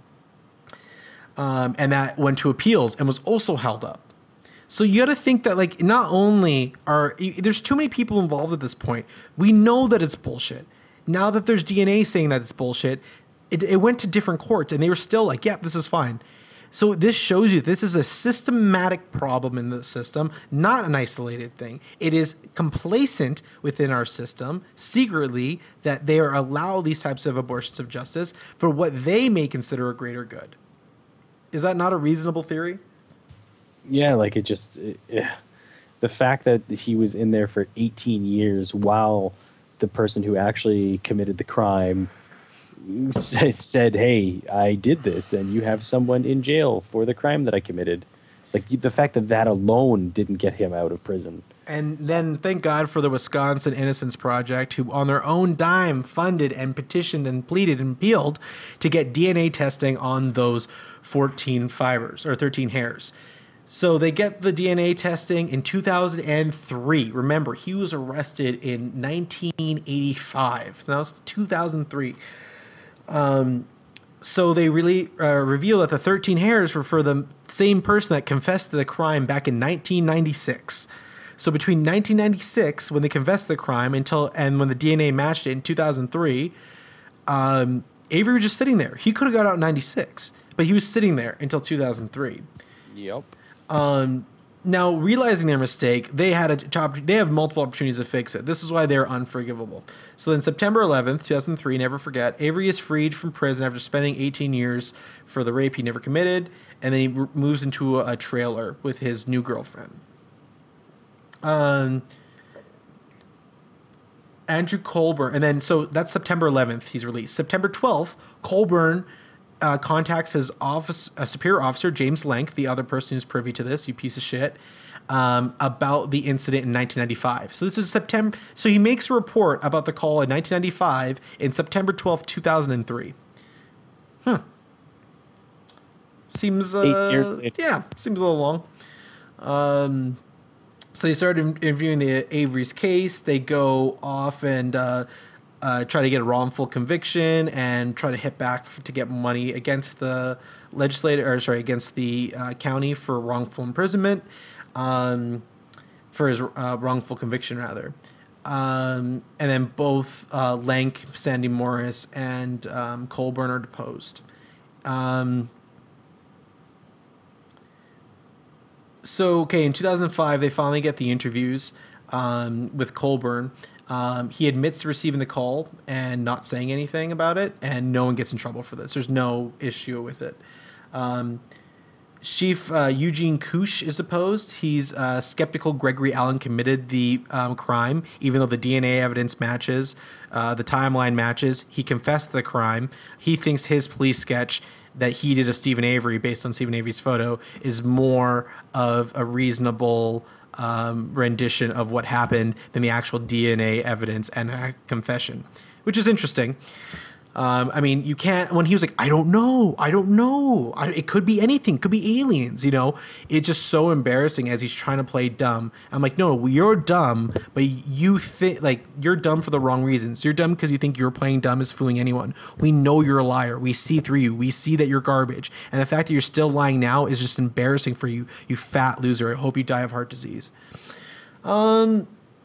Um, and that went to appeals and was also held up. So you got to think that, like, not only are there's too many people involved at this point. We know that it's bullshit. Now that there's D N A saying that it's bullshit, It, it went to different courts, and they were still like, yeah, this is fine. So this shows you this is a systematic problem in the system, not an isolated thing. It is complacent within our system, secretly, that they are allow these types of abortions of justice for what they may consider a greater good. Is that not a reasonable theory? Yeah, like it just... It, it, the fact that he was in there for eighteen years while the person who actually committed the crime said, hey, I did this, and you have someone in jail for the crime that I committed. Like, the fact that that alone didn't get him out of prison. And then thank God for the Wisconsin Innocence Project, who on their own dime funded and petitioned and pleaded and appealed to get D N A testing on those fourteen fibers or thirteen hairs. So they get the D N A testing in two thousand three. Remember, he was arrested in nineteen eighty-five. So that was two thousand three. Um, so they really uh, reveal that the thirteen hairs were for the same person that confessed to the crime back in nineteen ninety-six. So between nineteen ninety-six, when they confessed to the crime, until and when the D N A matched it in two thousand three, um, Avery was just sitting there. He could have got out in ninety-six, but he was sitting there until two thousand three. Yep. Um, now, realizing their mistake, they had a job. They have multiple opportunities to fix it. This is why they're unforgivable. So then, September eleventh, two thousand three, never forget, Avery is freed from prison after spending eighteen years for the rape he never committed, and then he r- moves into a, a trailer with his new girlfriend. Um, Andrew Colburn, and then so that's September eleventh. He's released. September twelfth, Colburn uh, contacts his office, uh, superior officer James Lenk, the other person who's privy to this, you piece of shit, um, about the incident in nineteen ninety-five. So this is September. So he makes a report about the call in nineteen ninety-five in September twelfth, two thousand three. Hmm. Seems uh, yeah, seems a little long. Um. So they started interviewing the Avery's case. They go off and uh, uh, try to get a wrongful conviction and try to hit back to get money against the legislator, or sorry, against the uh, county for wrongful imprisonment, um, for his uh, wrongful conviction rather. Um, and then both uh, Lenk, Sandy Morris, and um, Colburn are deposed. Um, So, okay, in two thousand five, they finally get the interviews um, with Colburn. Um, he admits to receiving the call and not saying anything about it, and no one gets in trouble for this. There's no issue with it. Um, Chief uh, Eugene Koosh is opposed. He's uh, skeptical Gregory Allen committed the um, crime, even though the D N A evidence matches, uh, the timeline matches. He confessed the crime. He thinks his police sketch that he did of Stephen Avery, based on Stephen Avery's photo, is more of a reasonable um, rendition of what happened than the actual D N A evidence and a confession, which is interesting. Um, I mean, you can't, when he was like, I don't know, I don't know. I, it could be anything, it could be aliens, you know? It's just so embarrassing as he's trying to play dumb. I'm like, no, you're dumb, but you think, like, you're dumb for the wrong reasons. You're dumb because you think you're playing dumb is fooling anyone. We know you're a liar. We see through you. We see that you're garbage. And the fact that you're still lying now is just embarrassing for you, you fat loser. I hope you die of heart disease. Um...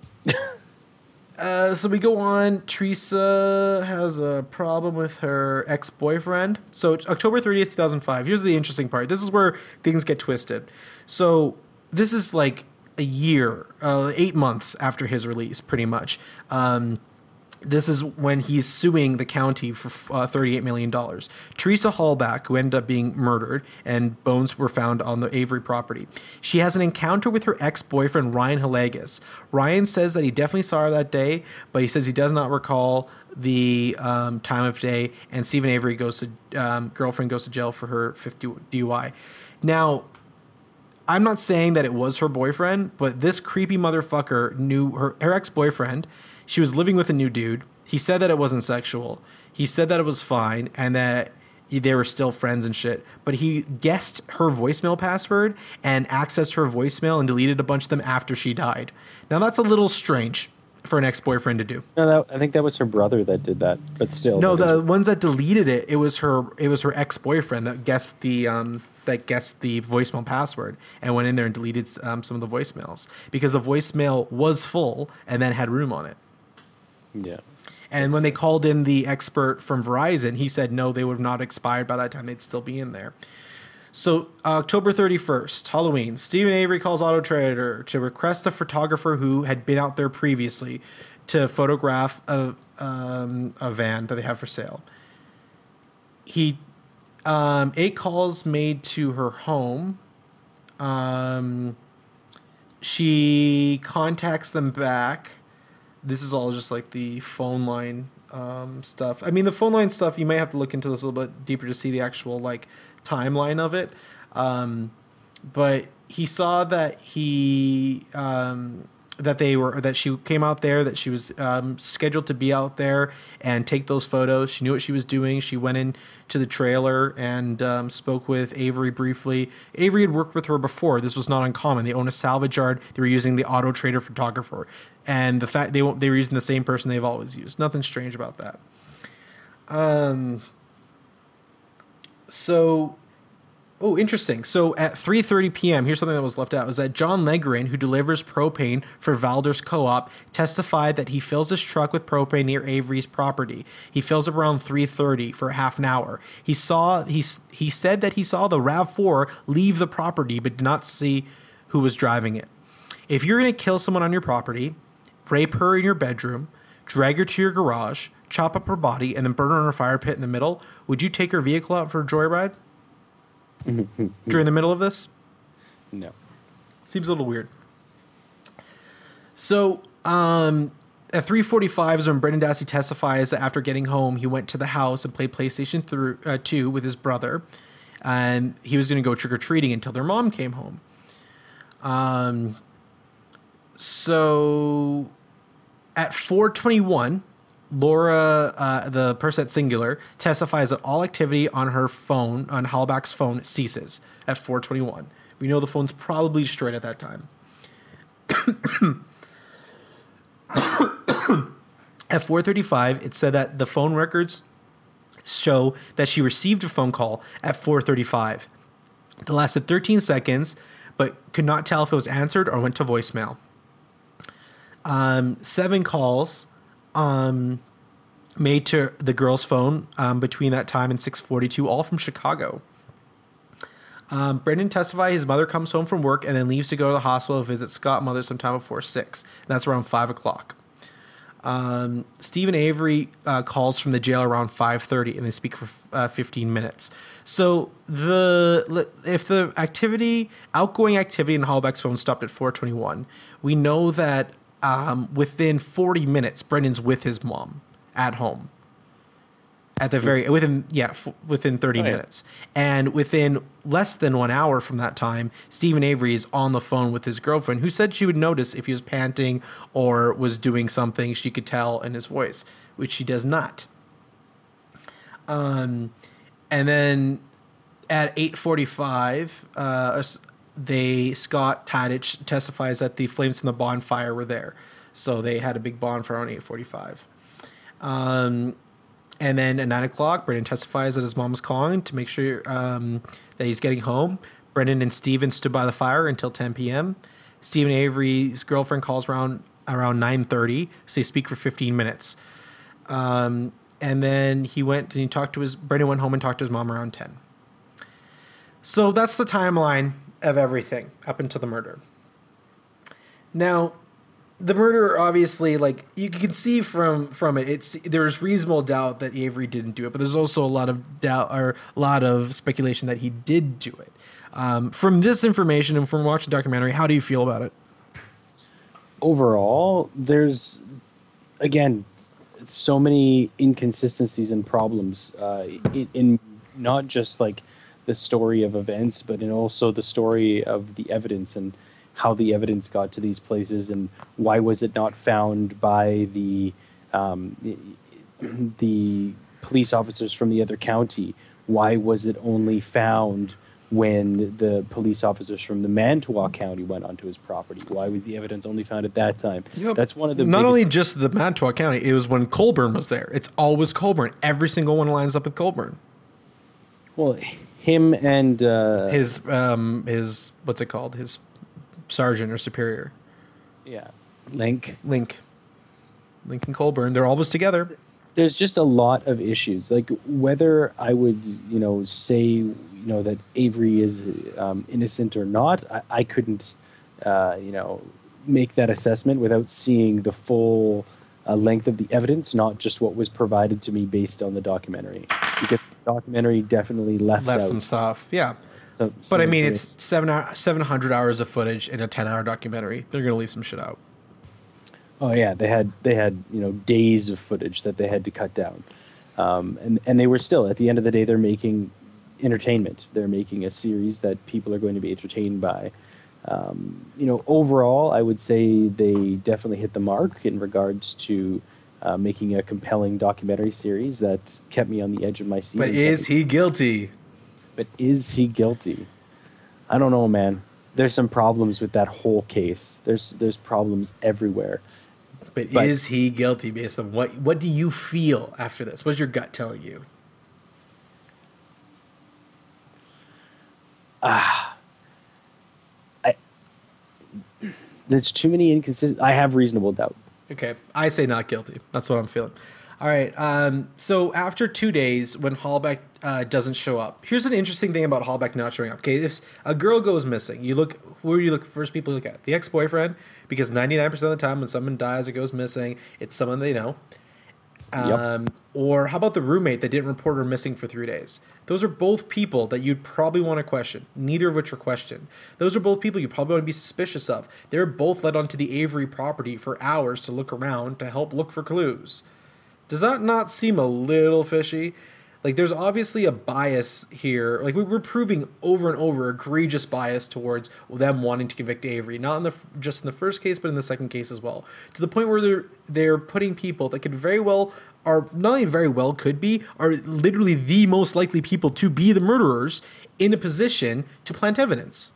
Uh, so we go on. Teresa has a problem with her ex-boyfriend. So it's October thirtieth, two thousand five. Here's the interesting part. This is where things get twisted. So this is like a year, uh, eight months after his release, pretty much. Um, This is when he's suing the county for uh, thirty-eight million dollars. Teresa Hallback, who ended up being murdered, and bones were found on the Avery property. She has an encounter with her ex-boyfriend, Ryan Halagas. Ryan says that he definitely saw her that day, but he says he does not recall the um, time of day, and Stephen Avery goes to, um, girlfriend goes to jail for her fifth D U I. Now, I'm not saying that it was her boyfriend, but this creepy motherfucker knew her, her ex-boyfriend. She was living with a new dude. He said that it wasn't sexual. He said that it was fine and that they were still friends and shit. But he guessed her voicemail password and accessed her voicemail and deleted a bunch of them after she died. Now, that's a little strange for an ex-boyfriend to do. No, that, I think that was her brother that did that, but still. No, the is- ones that deleted it, it was her it was her ex-boyfriend that guessed the um that guessed the voicemail password and went in there and deleted um, some of the voicemails because the voicemail was full and then had room on it. Yeah. And when they called in the expert from Verizon, he said no, they would have not expired by that time. They'd still be in there. So uh, October thirty-first, Halloween, Stephen Avery calls Auto Trader to request a photographer who had been out there previously to photograph a, um, a van that they have for sale. He um, eight calls made to her home. Um, she contacts them back. This is all just like the phone line um, stuff. I mean, the phone line stuff, you may have to look into this a little bit deeper to see the actual like timeline of it. Um, but he saw that he um, that they were that she came out there, that she was um, scheduled to be out there and take those photos. She knew what she was doing. She went in to the trailer and um, spoke with Avery briefly. Avery had worked with her before. This was not uncommon. They own a salvage yard. They were using the Auto Trader photographer. And the fact they they were using the same person they've always used. Nothing strange about that. Um. So, oh, interesting. So at three thirty p.m., here's something that was left out, was that John Legrin, who delivers propane for Valders Co-op, testified that he fills his truck with propane near Avery's property. He fills it around three thirty for half an hour. He saw he he said that he saw the RAV four leave the property, but did not see who was driving it. If you're going to kill someone on your property, rape her in your bedroom, drag her to your garage, chop up her body, and then burn her in a fire pit in the middle, would you take her vehicle out for a joyride during the middle of this? No. Seems a little weird. So um, at three forty-five is when Brendan Dassey testifies that after getting home, he went to the house and played PlayStation through, uh, two with his brother, and he was going to go trick-or-treating until their mom came home. Um. So at four twenty-one, Laura, uh, the person at Singular, testifies that all activity on her phone, on Hallback's phone, ceases at four twenty-one. We know the phone's probably destroyed at that time. At four thirty-five, it said that the phone records show that she received a phone call at four thirty-five. It lasted thirteen seconds, but could not tell if it was answered or went to voicemail. Um, seven calls um, made to the girl's phone um, between that time and six forty-two, all from Chicago. Um, Brendan testified his mother comes home from work and then leaves to go to the hospital to visit Scott mother sometime before six. That's around five o'clock. Um, Stephen Avery uh, calls from the jail around five thirty, and they speak for uh, fifteen minutes. So the if the activity, outgoing activity in Hallback's phone stopped at four twenty-one, we know that um, within forty minutes, Brendan's with his mom at home. At the very within yeah f- within thirty oh, yeah. minutes, and within less than one hour from that time, Stephen Avery is on the phone with his girlfriend, who said she would notice if he was panting or was doing something. She could tell in his voice, which she does not. Um, and then at eight forty-five, uh, they Scott Tadich testifies that the flames from the bonfire were there, so they had a big bonfire on eight forty-five. Um. And then at nine o'clock, Brendan testifies that his mom was calling to make sure um, that he's getting home. Brendan and Stephen stood by the fire until ten p.m. Stephen Avery's girlfriend calls around around nine thirty, so they speak for fifteen minutes. Um, and then he went and he talked to his, Brendan went home and talked to his mom around ten. So that's the timeline of everything up until the murder. Now, the murder, obviously, like you can see from from it, it's there's reasonable doubt that Avery didn't do it, but there's also a lot of doubt or a lot of speculation that he did do it. Um, from this information and from watching the documentary, how do you feel about it? Overall, there's again so many inconsistencies and problems uh, in, in not just like the story of events, but in also the story of the evidence and how the evidence got to these places and why was it not found by the um, the, the police officers from the other county? Why was it only found when the police officers from the Manitowoc County went onto his property? Why was the evidence only found at that time? Yep. That's one of the not biggest- only just the Manitowoc County. It was when Colborne was there. It's always Colborne. Every single one lines up with Colborne. Well, him and uh, His um his what's it called? His sergeant or superior. yeah, Link. Link. Link and Colborne. They're always together. There's just a lot of issues. Like whether I would, you know, say, you know, that Avery is um, innocent or not, I, I couldn't, uh, you know, make that assessment without seeing the full uh, length of the evidence, not just what was provided to me based on the documentary. Because the documentary definitely left, Left out some stuff. Yeah. some- But some I mean, information. it's seven hour, seven hundred hours of footage in a ten hour documentary. They're gonna leave some shit out. Oh yeah, they had they had you know days of footage that they had to cut down, um, and and they were still at the end of the day they're making entertainment. They're making a series that people are going to be entertained by. Um, you know, overall, I would say they definitely hit the mark in regards to uh, making a compelling documentary series that kept me on the edge of my seat. But and kept is me- he guilty? But is he guilty? I don't know, man. There's some problems with that whole case. There's there's problems everywhere. But, But- is he guilty based on what what do you feel after this? What's your gut telling you? There's too many inconsistent. I have reasonable doubt. Okay, I say not guilty. That's what I'm feeling. All right. Um, so after two days, when Hallback uh, doesn't show up, here's an interesting thing about Hallback not showing up. Okay, if a girl goes missing, you look. Who do you look first? People you look at the ex-boyfriend, because ninety-nine percent of the time when someone dies or goes missing, it's someone they know. Um, Yep. Or how about the roommate that didn't report her missing for three days? Those are both people that you'd probably want to question, neither of which are questioned. Those are both people you probably want to be suspicious of. They were both led onto the Avery property for hours to look around to help look for clues. Does that not seem a little fishy? Like, there's obviously a bias here. Like, we- we're proving over and over egregious bias towards them wanting to convict Avery, not in the f- just in the first case, but in the second case as well. To the point where they're they're putting people that could very well, are not only very well could be, are literally the most likely people to be the murderers in a position to plant evidence.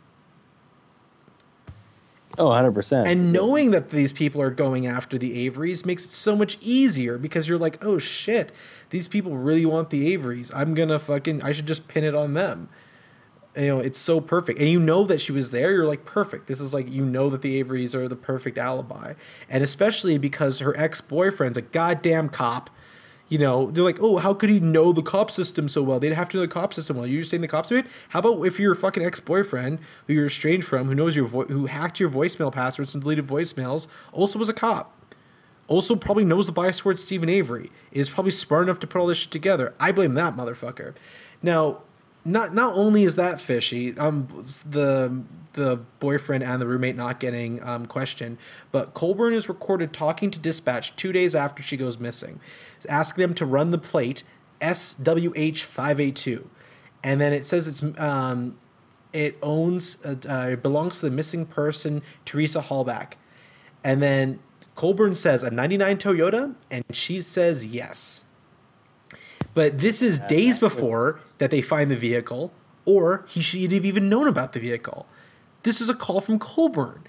Oh, one hundred percent. And knowing that these people are going after the Averys makes it so much easier because you're like, oh shit, these people really want the Averys. I'm gonna fucking, I should just pin it on them. You know, it's so perfect. And you know that she was there. You're like, perfect. This is like, you know that the Averys are the perfect alibi. And especially because her ex-boyfriend's a goddamn cop. You know, they're like, oh, how could he know the cop system so well? They'd have to know the cop system well. You're saying the cops do it? How about if your fucking ex-boyfriend, who you're estranged from, who knows your vo- who hacked your voicemail passwords and deleted voicemails, also was a cop? Also probably knows the bias towards Stephen Avery, is probably smart enough to put all this shit together. I blame that motherfucker. Now, not not only is that fishy, um, the the boyfriend and the roommate not getting um, questioned, but Colborne is recorded talking to dispatch two days after she goes missing, asking them to run the plate S W H five eight two, and then it says it's um, it owns uh, uh, it belongs to the missing person Teresa Hallback, and then Colborne says a ninety-nine Toyota, and she says yes. But this is days before that they find the vehicle, or he should have even known about the vehicle. This is a call from Colborne.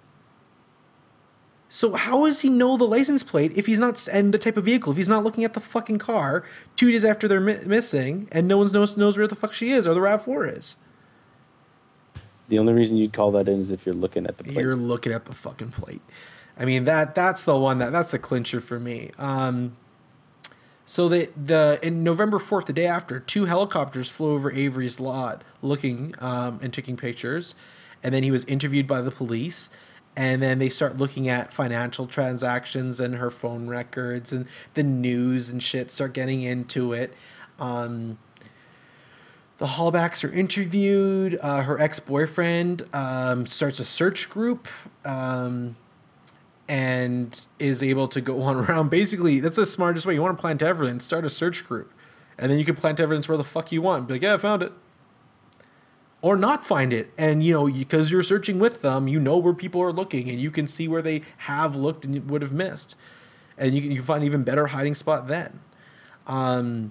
So how does he know the license plate if he's not, and the type of vehicle, if he's not looking at the fucking car two days after they're mi- missing, and no one knows knows where the fuck she is or the RAV four is? The only reason you'd call that in is if you're looking at the plate. You're looking at the fucking plate. I mean, that that's the one that that's a clincher for me. Um, so the the in November fourth, the day after, two helicopters flew over Avery's lot, looking um, and taking pictures, and then he was interviewed by the police. And then they start looking at financial transactions and her phone records, and the news and shit start getting into it. Um, the Hollbacks are interviewed. Uh, her ex-boyfriend um, starts a search group um, and is able to go on around. Basically, that's the smartest way. You want to plant evidence, start a search group. And then you can plant evidence where the fuck you want. Be like, yeah, I found it. Or not find it. And, you know, because you're searching with them, you know where people are looking, and you can see where they have looked and would have missed. And you can, you can find even better hiding spot then. Um,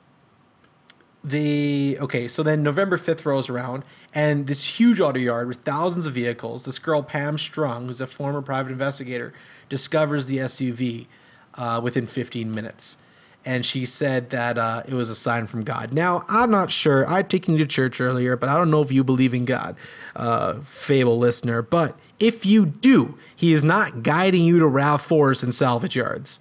the okay, so then November fifth rolls around, and this huge auto yard with thousands of vehicles, this girl, Pam Strung, who's a former private investigator, discovers the S U V uh, within fifteen minutes. And she said that uh, it was a sign from God. Now, I'm not sure. I'd taken you to church earlier, but I don't know if you believe in God, uh, Fable listener. But if you do, he is not guiding you to RAV fours and salvage yards.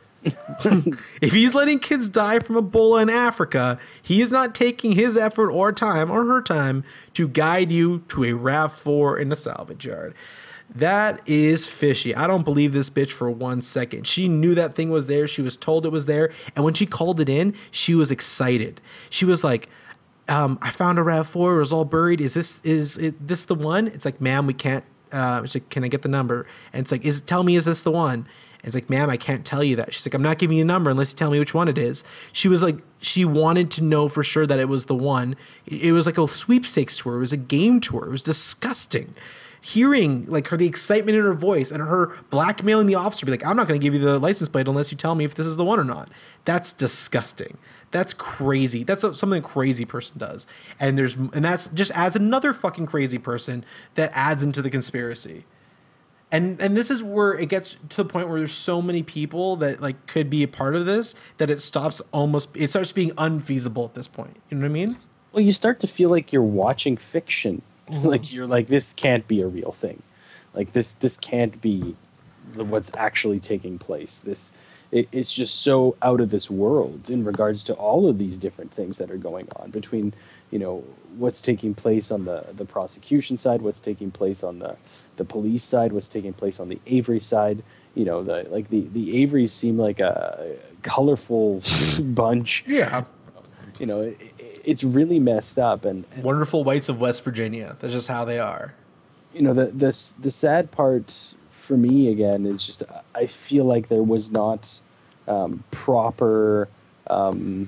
If he's letting kids die from Ebola in Africa, he is not taking his effort or time or her time to guide you to a RAV four in a salvage yard. That is fishy. I don't believe this bitch for one second. She knew that thing was there. She was told it was there. And when she called it in, she was excited. She was like, um, I found a RAV four. It was all buried. Is this is it, this the one? It's like, ma'am, we can't. Uh, it's like, can I get the number? And it's like, is tell me, is this the one? And it's like, ma'am, I can't tell you that. She's like, I'm not giving you a number unless you tell me which one it is. She was like, she wanted to know for sure that it was the one. It was like a sweepstakes tour. It was a game tour. It was disgusting. Hearing like her, the excitement in her voice and her blackmailing the officer, be like, I'm not going to give you the license plate unless you tell me if this is the one or not. That's disgusting. That's crazy. That's something a crazy person does. And there's, and that's just adds another fucking crazy person that adds into the conspiracy. And, and this is where it gets to the point where there's so many people that like could be a part of this that it stops almost, it starts being unfeasible at this point. You know what I mean? Well, you start to feel like you're watching fiction. Like you're like, this can't be a real thing. Like this, this can't be the, what's actually taking place. This, it, it's just so out of this world in regards to all of these different things that are going on between, you know, what's taking place on the, the prosecution side, what's taking place on the, the police side, what's taking place on the Avery side. You know, the like the the Averys seem like a colorful bunch. Yeah. You know. It, It's really messed up, and, and wonderful whites of West Virginia. That's just how they are. You know, the this the sad part for me again is just I feel like there was not um, proper um,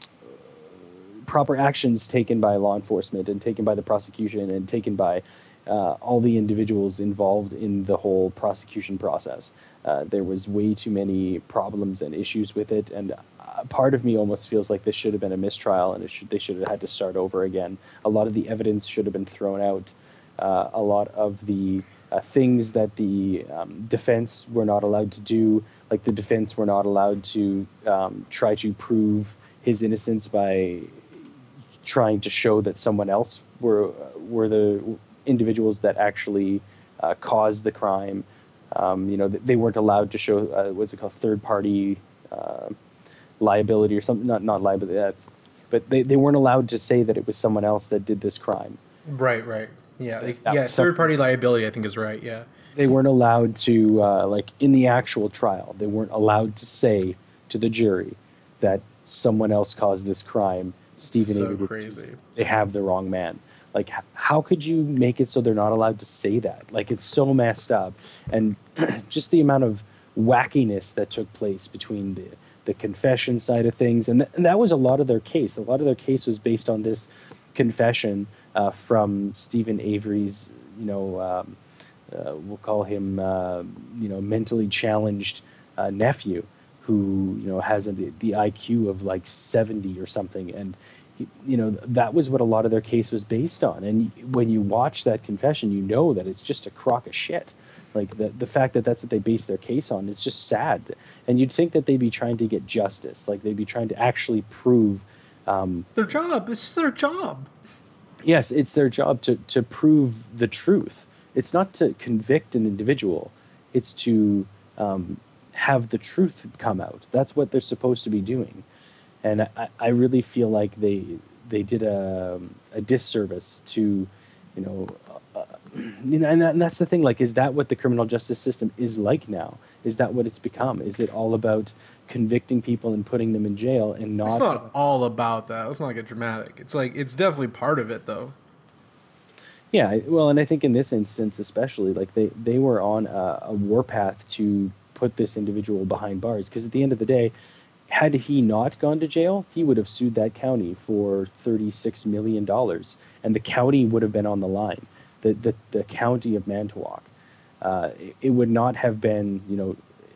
proper actions taken by law enforcement and taken by the prosecution and taken by uh, all the individuals involved in the whole prosecution process. Uh, there was way too many problems and issues with it, and uh, part of me almost feels like this should have been a mistrial, and it should, they should have had to start over again. A lot of the evidence should have been thrown out. Uh, a lot of the uh, things that the um, defense were not allowed to do, like the defense were not allowed to um, try to prove his innocence by trying to show that someone else were were the individuals that actually uh, caused the crime. Um, you know, they weren't allowed to show, uh, what's it called, third-party uh, liability or something, not not liability, uh, but they, they weren't allowed to say that it was someone else that did this crime. Right, right. Yeah, they, yeah, third-party liability, I think, is right, yeah. They weren't allowed to, uh, like, in the actual trial, they weren't allowed to say to the jury that someone else caused this crime. Stephen so Avery, crazy. They have the wrong man. Like, how could you make it so they're not allowed to say that? Like, it's so messed up. And just the amount of wackiness that took place between the, the confession side of things. And, th- and that was a lot of their case. A lot of their case was based on this confession uh, from Stephen Avery's, you know, um, uh, we'll call him, uh, you know, mentally challenged uh, nephew who, you know, has a, the I Q of like seventy or something. And you know, that was what a lot of their case was based on. And when you watch that confession, you know that it's just a crock of shit. Like, the the fact that that's what they based their case on is just sad. And you'd think that they'd be trying to get justice. Like, they'd be trying to actually prove... Um, their job. It's just their job. Yes, it's their job to, to prove the truth. It's not to convict an individual. It's to um, have the truth come out. That's what they're supposed to be doing. And I, I really feel like they they did a, a disservice to, you know, uh, you know, and, that, and that's the thing. Like, is that what the criminal justice system is like now? Is that what it's become? Is it all about convicting people and putting them in jail and not? It's not all about that. Let's not get dramatic. It's like it's definitely part of it, though. Yeah, well, and I think in this instance especially, like they they were on a, a warpath to put this individual behind bars, because at the end of the day, had he not gone to jail, he would have sued that county for thirty-six million dollars, and the county would have been on the line. The the, the county of Manitowoc. Uh, it, it would not have been, you know,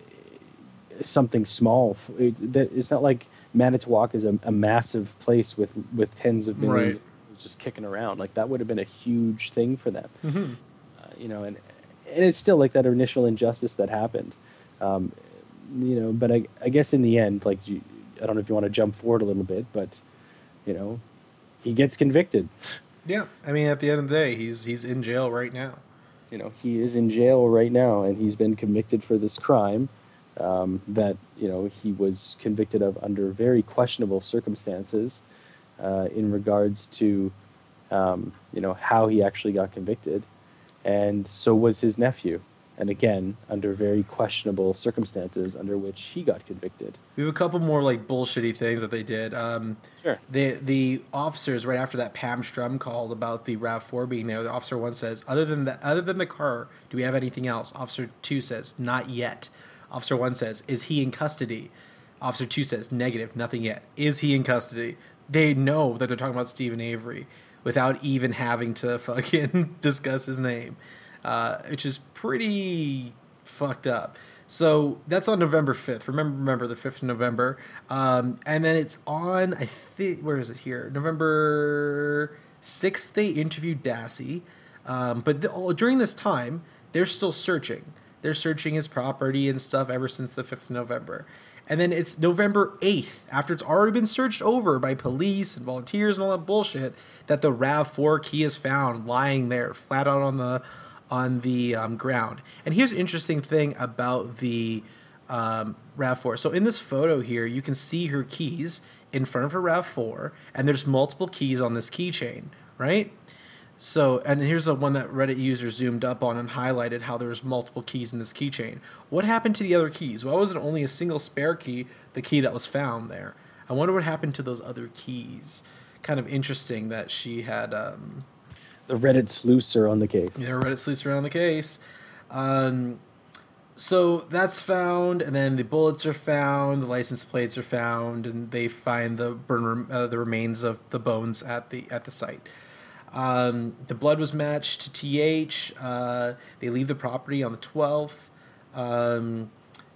something small. It, that, it's not like Manitowoc is a, a massive place with, with tens of millions Right. of people just kicking around. Like, that would have been a huge thing for them. Mm-hmm. Uh, you know, and and it's still like that initial injustice that happened. Um, you know, but I, I guess in the end, like, you, I don't know if you want to jump forward a little bit, but, you know, he gets convicted. Yeah, I mean, at the end of the day, he's he's in jail right now. You know, he is in jail right now, and he's been convicted for this crime um, that, you know, he was convicted of under very questionable circumstances uh, in regards to, um, you know, how he actually got convicted. And so was his nephew. And again, under very questionable circumstances under which he got convicted. We have a couple more like bullshitty things that they did. Um, Sure. The the officers right after that Pam Strum called about the RAV four being there. The officer one says, "Other than the other than the car, do we have anything else?" Officer two says, "Not yet." Officer one says, "Is he in custody?" Officer two says, "Negative, nothing yet." Is he in custody? They know that they're talking about Stephen Avery without even having to fucking discuss his name, uh, which is pretty fucked up. So that's on November fifth. Remember, remember the fifth of November. Um, and then it's on, I think, where is it here? November sixth, they interviewed Dassey. Um, but the, oh, during this time, they're still searching. They're searching his property and stuff ever since the fifth of November. And then it's November eighth, after it's already been searched over by police and volunteers and all that bullshit, that the RAV four key is found lying there, flat out on the on the um, ground. And here's an interesting thing about the um, RAV four. So in this photo here, you can see her keys in front of her RAV four, and there's multiple keys on this keychain, right? So, and here's the one that Reddit user zoomed up on and highlighted how there's multiple keys in this keychain. What happened to the other keys? Why was it only a single spare key, the key that was found there? I wonder what happened to those other keys. Kind of interesting that she had... Um, The Reddit sleuths are on the case. Yeah, Reddit sleuths around the case. Um, so that's found, and then the bullets are found, the license plates are found, and they find the burn uh, the remains of the bones at the at the site. Um, the blood was matched to T H. Uh, they leave the property on the twelfth. Um,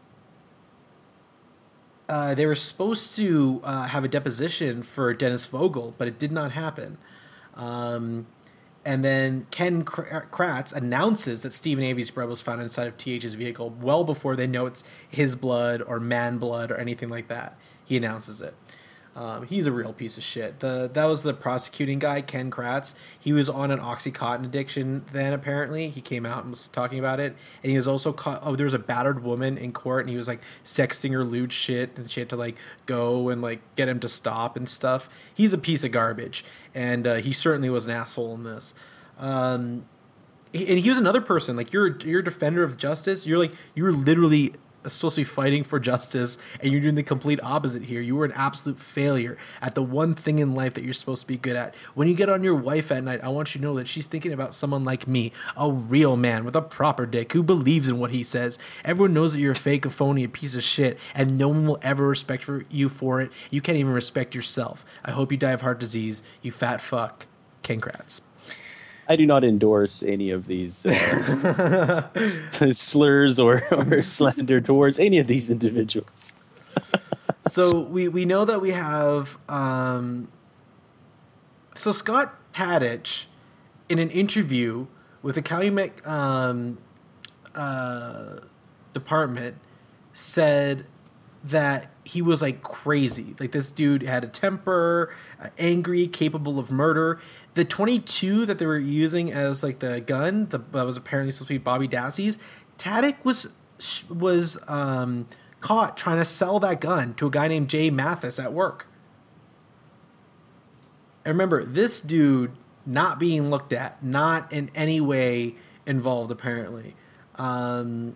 uh, they were supposed to uh, have a deposition for Dennis Vogel, but it did not happen. Um, And then Ken Kratz announces that Stephen Avery's blood was found inside of T H's vehicle well before they know it's his blood or man blood or anything like that. He announces it. Um, he's a real piece of shit. The That was the prosecuting guy, Ken Kratz. He was on an Oxycontin addiction then, apparently. He came out and was talking about it. And he was also caught... Oh, there was a battered woman in court, and he was, like, sexting her lewd shit, and she had to, like, go and, like, get him to stop and stuff. He's a piece of garbage, and uh, he certainly was an asshole in this. Um, and he was another person. Like, you're, you're a defender of justice. You're, like, you were literally... supposed to be fighting for justice, and you're doing the complete opposite here. You were an absolute failure at the one thing in life that you're supposed to be good at. When you get on your wife at night, I want you to know that she's thinking about someone like me, a real man with a proper dick who believes in what he says. Everyone knows that you're a fake, a phony, a piece of shit, and no one will ever respect for you for it. You can't even respect yourself. I hope you die of heart disease, you fat fuck. Ken Kratz. I do not endorse any of these uh, slurs or, or slander towards any of these individuals. So we, we know that we have... Um, so Scott Tadich, in an interview with the Calumet um, uh, department, said that he was like crazy. Like, this dude had a temper, uh, angry, capable of murder. The twenty-two that they were using as like the gun, the, that was apparently supposed to be Bobby Dassey's, Taddick was was um, caught trying to sell that gun to a guy named Jay Mathis at work. And remember, this dude not being looked at, not in any way involved, apparently. Um,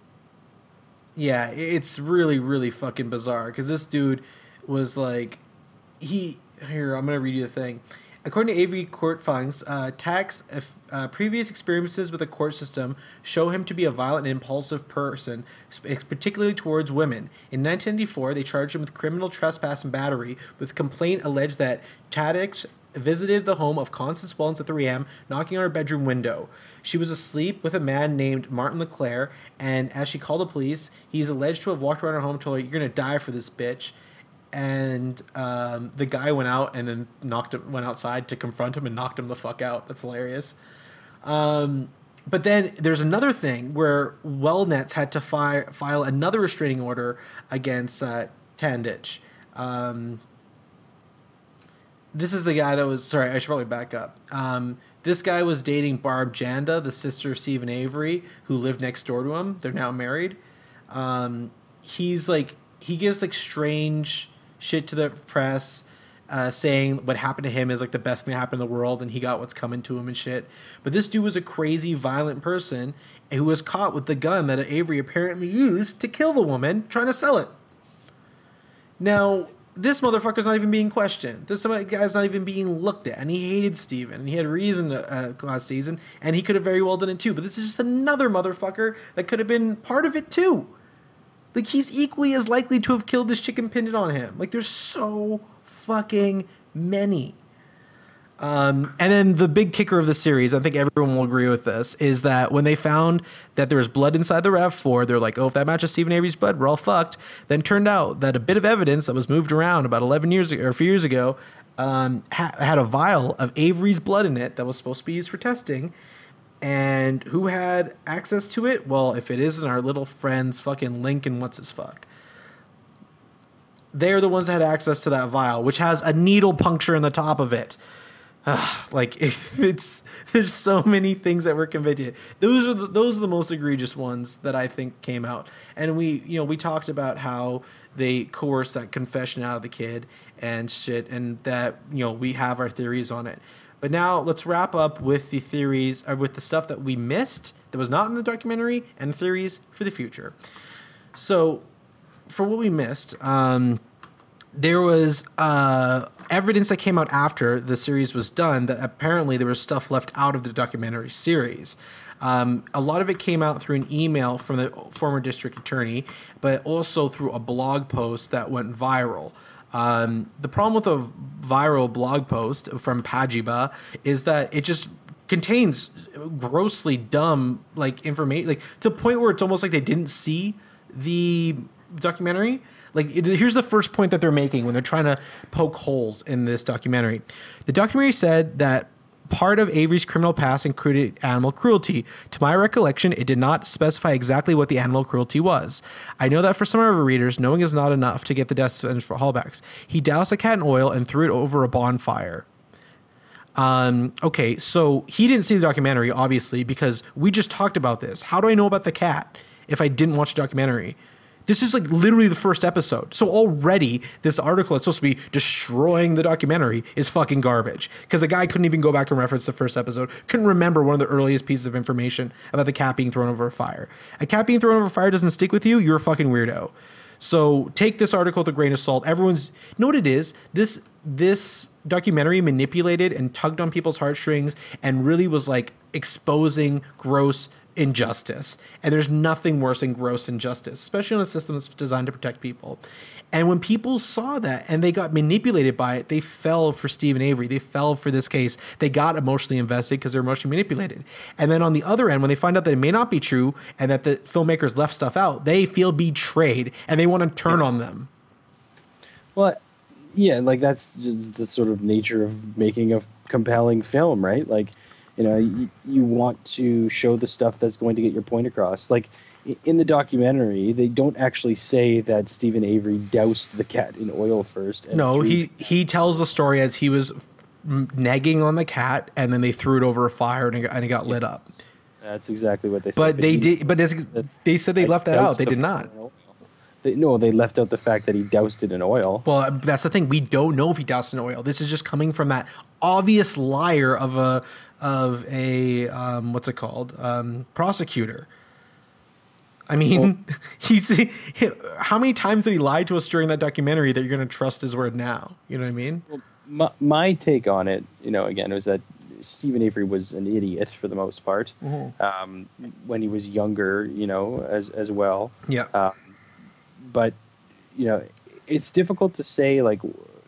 yeah, it's really, really fucking bizarre because this dude was like, he, here, I'm going to read you the thing. According to Avery court filings, uh, Tack's uh, previous experiences with the court system show him to be a violent and impulsive person, particularly towards women. In nineteen ninety-four, they charged him with criminal trespass and battery, with complaint alleged that Tack visited the home of Constance Wellens at three a.m., knocking on her bedroom window. She was asleep with a man named Martin LeClaire, and as she called the police, he's alleged to have walked around her home and told her, "You're going to die for this bitch." And um, the guy went out and then knocked him, went outside to confront him and knocked him the fuck out. That's hilarious. Um, but then there's another thing where Wellnets had to fi- file another restraining order against uh, Tandich. Um, this is the guy that was, sorry, I should probably back up. Um, this guy was dating Barb Janda, the sister of Stephen Avery, who lived next door to him. They're now married. Um, he's like, he gives like strange shit to the press, uh, saying what happened to him is like the best thing that happened in the world and he got what's coming to him and shit. But this dude was a crazy, violent person who was caught with the gun that Avery apparently used to kill the woman, trying to sell it. Now, this motherfucker's not even being questioned. This guy's not even being looked at, and he hated Steven, and he had reason to, uh, last season, and he could have very well done it too. But this is just another motherfucker that could have been part of it too. Like, he's equally as likely to have killed this chick and pinned it on him. Like, there's so fucking many. Um, and then the big kicker of the series, I think everyone will agree with this, is that when they found that there was blood inside the RAV four, they're like, oh, if that matches Stephen Avery's blood, we're all fucked. Then turned out that a bit of evidence that was moved around about eleven years ago, or a few years ago, um, ha- had a vial of Avery's blood in it that was supposed to be used for testing. And who had access to it? Well, if it isn't our little friends fucking Lincoln, what's his fuck? They're the ones that had access to that vial, which has a needle puncture in the top of it. Ugh, like it's there's so many things that were convicted. Those are the, those are the most egregious ones that I think came out. And we you know we talked about how they coerced that confession out of the kid and shit, and that you know we have our theories on it. But now let's wrap up with the theories, or with the stuff that we missed that was not in the documentary, and theories for the future. So, for what we missed, um, there was uh, evidence that came out after the series was done that apparently there was stuff left out of the documentary series. Um, a lot of it came out through an email from the former district attorney, but also through a blog post that went viral. Um, the problem with a viral blog post from Pajiba is that it just contains grossly dumb like information, like to the point where it's almost like they didn't see the documentary. Like, here's the first point that they're making when they're trying to poke holes in this documentary. The documentary said that part of Avery's criminal past included animal cruelty. To my recollection, it did not specify exactly what the animal cruelty was. I know that for some of our readers, knowing is not enough to get the death sentence for Hallbacks. He doused a cat in oil and threw it over a bonfire. Um, okay, so he didn't see the documentary, obviously, because we just talked about this. How do I know about the cat if I didn't watch the documentary? This is like literally the first episode. So already this article that's supposed to be destroying the documentary is fucking garbage. Because the guy couldn't even go back and reference the first episode. Couldn't remember one of the earliest pieces of information about the cat being thrown over a fire. A cat being thrown over a fire doesn't stick with you. You're a fucking weirdo. So take this article with a grain of salt. Everyone's, you know what it is? This, this documentary manipulated and tugged on people's heartstrings and really was like exposing gross injustice. And there's nothing worse than gross injustice, especially in a system that's designed to protect people. And when people saw that and they got manipulated by it, they fell for Stephen Avery. They fell for this case. They got emotionally invested because they're emotionally manipulated. And then on the other end, when they find out that it may not be true and that the filmmakers left stuff out, they feel betrayed and they want to turn on them. Well, yeah, like that's just the sort of nature of making a compelling film, right? Like, you know, you, you want to show the stuff that's going to get your point across. Like in the documentary, they don't actually say that Stephen Avery doused the cat in oil first. And no, threw- he he tells the story as he was negging on the cat, and then they threw it over a fire, and it got, and it got lit up. That's exactly what they said. But they he, did. But it's, they said they left that out. They did not. They, no, they left out the fact that he doused it in oil. Well, that's the thing. We don't know if he doused in oil. This is just coming from that obvious liar of a of a um, what's it called um, prosecutor. I mean, well, he's he, how many times did he lie to us during that documentary that you're going to trust his word now? You know what I mean? Well, my, my take on it, you know, again, was that Stephen Avery was an idiot for the most part mm-hmm. um, when he was younger, you know, as as well. Yeah. Um, but you know, it's difficult to say. Like,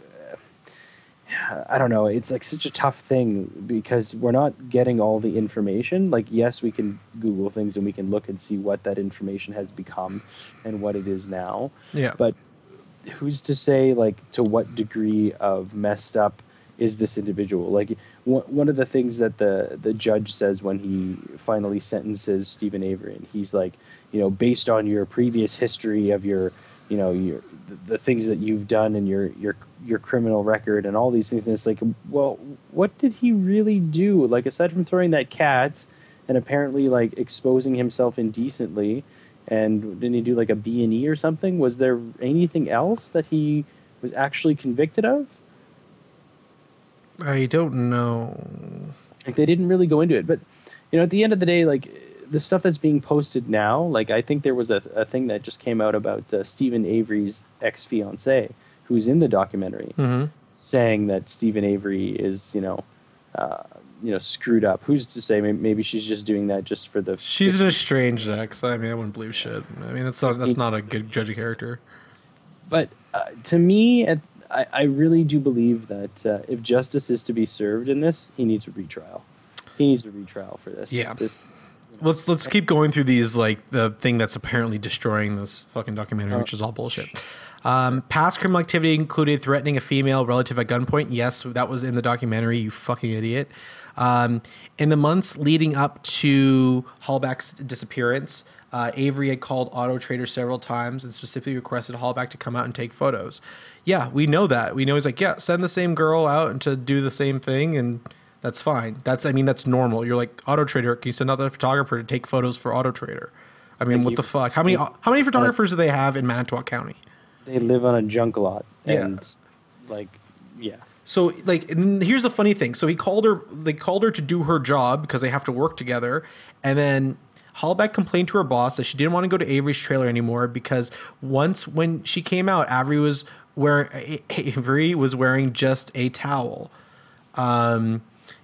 I don't know. It's like such a tough thing because we're not getting all the information. Like, yes, we can Google things and we can look and see what that information has become and what it is now. Yeah. But who's to say, like, to what degree of messed up is this individual? Like, one of the things that the, the judge says when he finally sentences Stephen Avery, and he's like, you know, based on your previous history of your, you know, your the things that you've done and your your your criminal record and all these things. And it's like, well, what did he really do? Like, aside from throwing that cat and apparently like exposing himself indecently, and didn't he do like a B and E or something? Was there anything else that he was actually convicted of? I don't know. Like, they didn't really go into it, but you know, at the end of the day, like the stuff that's being posted now, like I think there was a, a thing that just came out about uh, Stephen Avery's ex-fiancée, who's in the documentary, mm-hmm. saying that Stephen Avery is, you know, uh, you know, screwed up. Who's to say? Maybe she's just doing that just for the. She's an estranged ex. I mean, I wouldn't believe shit. I mean, that's not that's not a good judge of character. But uh, to me, at, I, I really do believe that uh, if justice is to be served in this, he needs a retrial. He needs a retrial for this. Yeah. This, Let's let's keep going through these, like the thing that's apparently destroying this fucking documentary, oh. which is all bullshit. Um, past criminal activity included threatening a female relative at gunpoint. Yes, that was in the documentary, you fucking idiot. Um, in the months leading up to Hallback's disappearance, uh, Avery had called Auto Trader several times and specifically requested Hallback to come out and take photos. Yeah, we know that. We know he's like, yeah, send the same girl out and to do the same thing, and that's fine. That's, I mean, that's normal. You're like, Auto Trader, can you send another photographer to take photos for Auto Trader? I mean, what the fuck? How many how many photographers do they have in Manitowoc County? They live on a junk lot. And, yeah. like, yeah. So, like, here's the funny thing. So he called her, they called her to do her job because they have to work together. And then Hallback complained to her boss that she didn't want to go to Avery's trailer anymore because once when she came out, Avery was wearing, Avery was wearing just a towel. Um...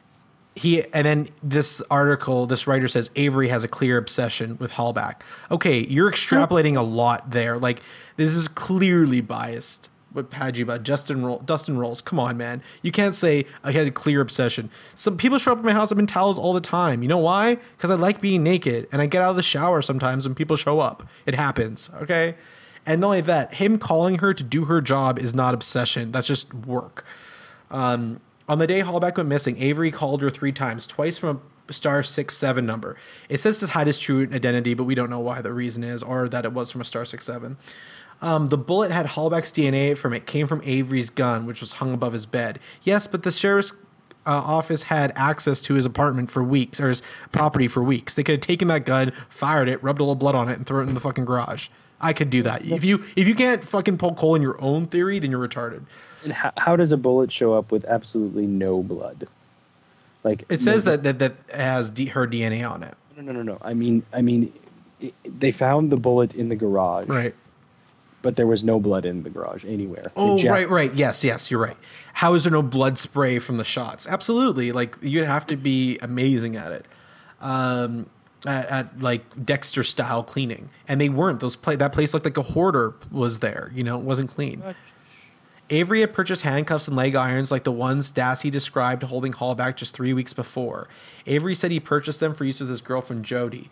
He and then this article, this writer says Avery has a clear obsession with Hallback. Okay, you're extrapolating a lot there. Like, this is clearly biased. What Padgy about Justin Roll, Dustin Rolls? Come on, man. You can't say I had a clear obsession. Some people show up at my house. I'm in towels all the time. You know why? Because I like being naked and I get out of the shower sometimes when people show up. It happens. Okay, and not only that, him calling her to do her job is not obsession. That's just work. Um. On the day Hallback went missing, Avery called her three times, twice from a star six seven number. It says to hide his true identity, but we don't know why the reason is, or that it was from a star six seven. Um, the bullet had Hallback's D N A from it, came from Avery's gun, which was hung above his bed. Yes, but the sheriff's uh, office had access to his apartment for weeks, or his property for weeks. They could have taken that gun, fired it, rubbed a little blood on it, and thrown it in the fucking garage. I could do that. If you if you can't fucking poke hole in your own theory, then you're retarded. And how, how does a bullet show up with absolutely no blood? Like, it says no, that, that that has D, her D N A on it. No, no, no, no. I mean, I mean, it, they found the bullet in the garage, right? But there was no blood in the garage anywhere. Oh, jack- right, right. Yes, yes, you're right. How is there no blood spray from the shots? Absolutely. Like, you'd have to be amazing at it. Um, at, at like Dexter style cleaning, and they weren't. Those play that place looked like a hoarder was there. You know, it wasn't clean. What? Avery had purchased handcuffs and leg irons like the ones Dassey described holding Hallback just three weeks before. Avery said he purchased them for use with his girlfriend, Jody.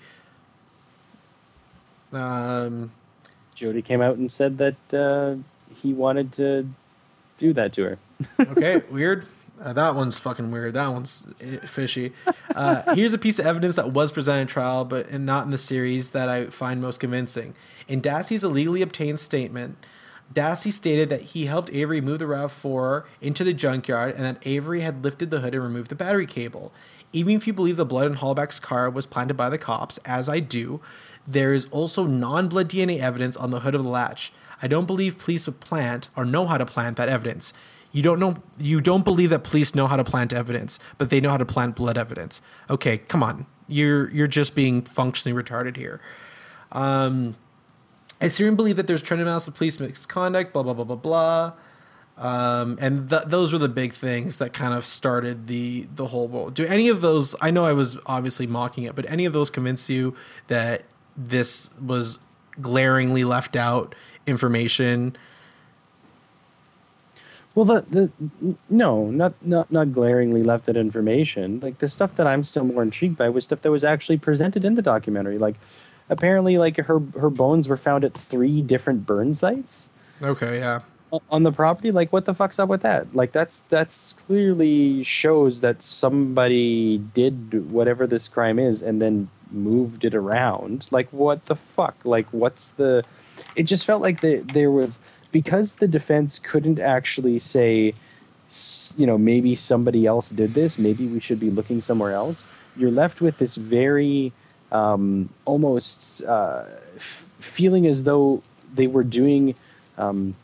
Um, Jody came out and said that uh, he wanted to do that to her. Okay, weird. Uh, that one's fucking weird. That one's fishy. Uh, here's a piece of evidence that was presented in trial, but not in the series, that I find most convincing. In Dassey's illegally obtained statement, Dassey stated that he helped Avery move the RAV four into the junkyard and that Avery had lifted the hood and removed the battery cable. Even if you believe the blood in Hallback's car was planted by the cops, as I do, there is also non-blood D N A evidence on the hood of the latch. I don't believe police would plant or know how to plant that evidence. You don't know. You don't believe that police know how to plant evidence, but they know how to plant blood evidence. Okay, come on. You're you're just being functionally retarded here. Um, I seriously believe that there's trending amounts of police misconduct. Blah blah blah blah blah. Um, and th- those were the big things that kind of started the the whole world. Do any of those? I know I was obviously mocking it, but any of those convince you that this was glaringly left out information? Well, the the no, not not not glaringly left out information. Like the stuff that I'm still more intrigued by was stuff that was actually presented in the documentary. Like apparently, like her her bones were found at three different burn sites. Okay, yeah. On the property. Like what the fuck's up with that? Like that's that's clearly shows that somebody did whatever this crime is and then moved it around. Like what the fuck? Like what's the? It just felt like the, there was. Because the defense couldn't actually say, you know, maybe somebody else did this, maybe we should be looking somewhere else, you're left with this very um, almost uh, f- feeling as though they were doing, um,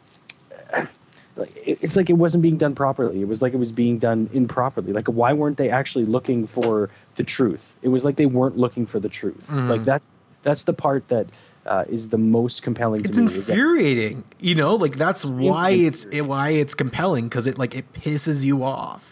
it's like it wasn't being done properly. It was like it was being done improperly. Like, why weren't they actually looking for the truth? It was like they weren't looking for the truth. Mm-hmm. Like, that's that's the part that Uh, is the most compelling to it's me. It's infuriating, you know, like that's why it's it, why it's compelling, because it like it pisses you off.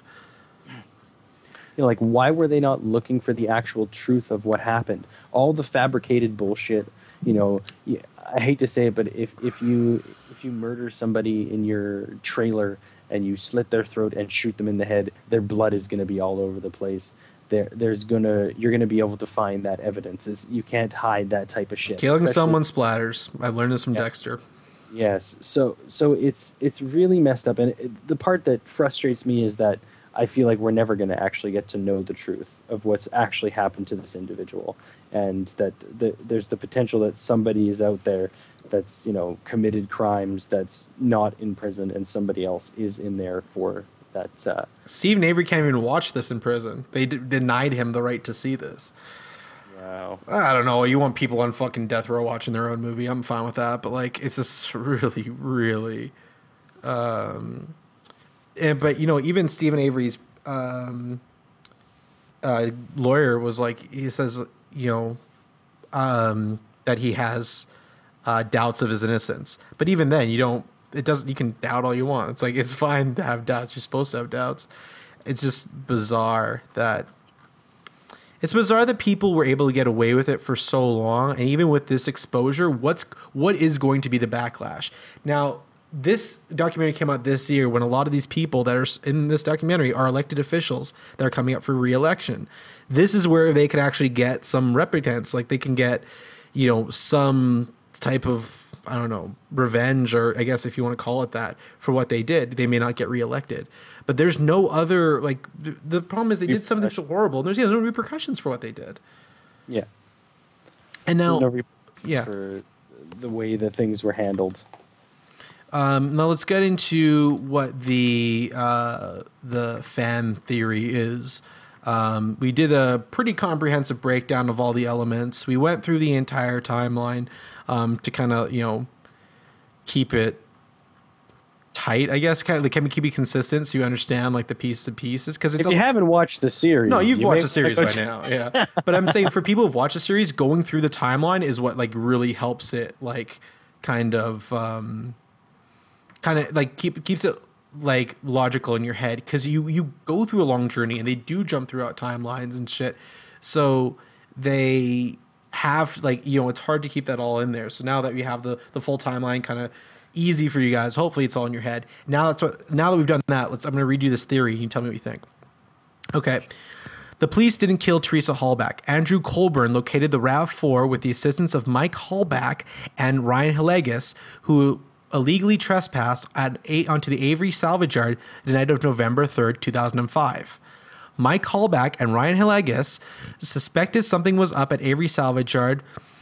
You know, like why were they not looking for the actual truth of what happened? All the fabricated bullshit. You know, I hate to say it, but if if you if you murder somebody in your trailer and you slit their throat and shoot them in the head, their blood is going to be all over the place. There, there's gonna you're gonna be able to find that evidence. It's, you can't hide that type of shit. Killing someone splatters. I've learned this from yeah. Dexter. Yes, so so it's it's really messed up, and it, the part that frustrates me is that I feel like we're never going to actually get to know the truth of what's actually happened to this individual, and that the, there's the potential that somebody is out there that's you know committed crimes that's not in prison, and somebody else is in there for. That, uh, Stephen Avery can't even watch this in prison. They d- denied him the right to see this. Wow. I don't know. You want people on fucking death row watching their own movie. I'm fine with that. But, like, it's just really, really... Um, and, but, you know, even Stephen Avery's um, uh, lawyer was like... He says, you know, um, that he has uh, doubts of his innocence. But even then, you don't... It doesn't. You can doubt all you want. It's like it's fine to have doubts. You're supposed to have doubts. It's just bizarre that it's bizarre that people were able to get away with it for so long, and even with this exposure, what's what is going to be the backlash? Now, this documentary came out this year when a lot of these people that are in this documentary are elected officials that are coming up for re-election. This is where they could actually get some repentance, like they can get, you know, some type of. I don't know, revenge, or I guess if you want to call it that, for what they did. They may not get reelected. But there's no other, like, the problem is they did something so horrible, and there's yeah, no repercussions for what they did. Yeah. And now, no yeah. for the way that things were handled. Um, now let's get into what the uh, the fan theory is. Um, we did a pretty comprehensive breakdown of all the elements. We went through the entire timeline um, to kind of, you know, keep it tight, I guess. Kind of, can we keep it consistent so you understand like the piece to pieces? Because if you a, haven't watched the series, no, you've you watched the series by now, yeah. But I'm saying for people who've watched the series, going through the timeline is what like really helps it, like kind of, um, kind of like keep keeps it. like logical in your head, because you you go through a long journey and they do jump throughout timelines and shit, so they have like, you know, it's hard to keep that all in there. So now that we have the the full timeline kind of easy for you guys, hopefully it's all in your head. Now that's what now that we've done that, let's I'm going to read you this theory and you tell me what you think. Okay. The police didn't kill Teresa Halbach. Andrew Colburn located the RAV four with the assistance of Mike Halbach and Ryan Hillegas, who illegally trespassed at eight onto the Avery salvage yard the night of November third, two thousand five. Mike Halbach and Ryan Hillegas suspected something was up at Avery salvage yard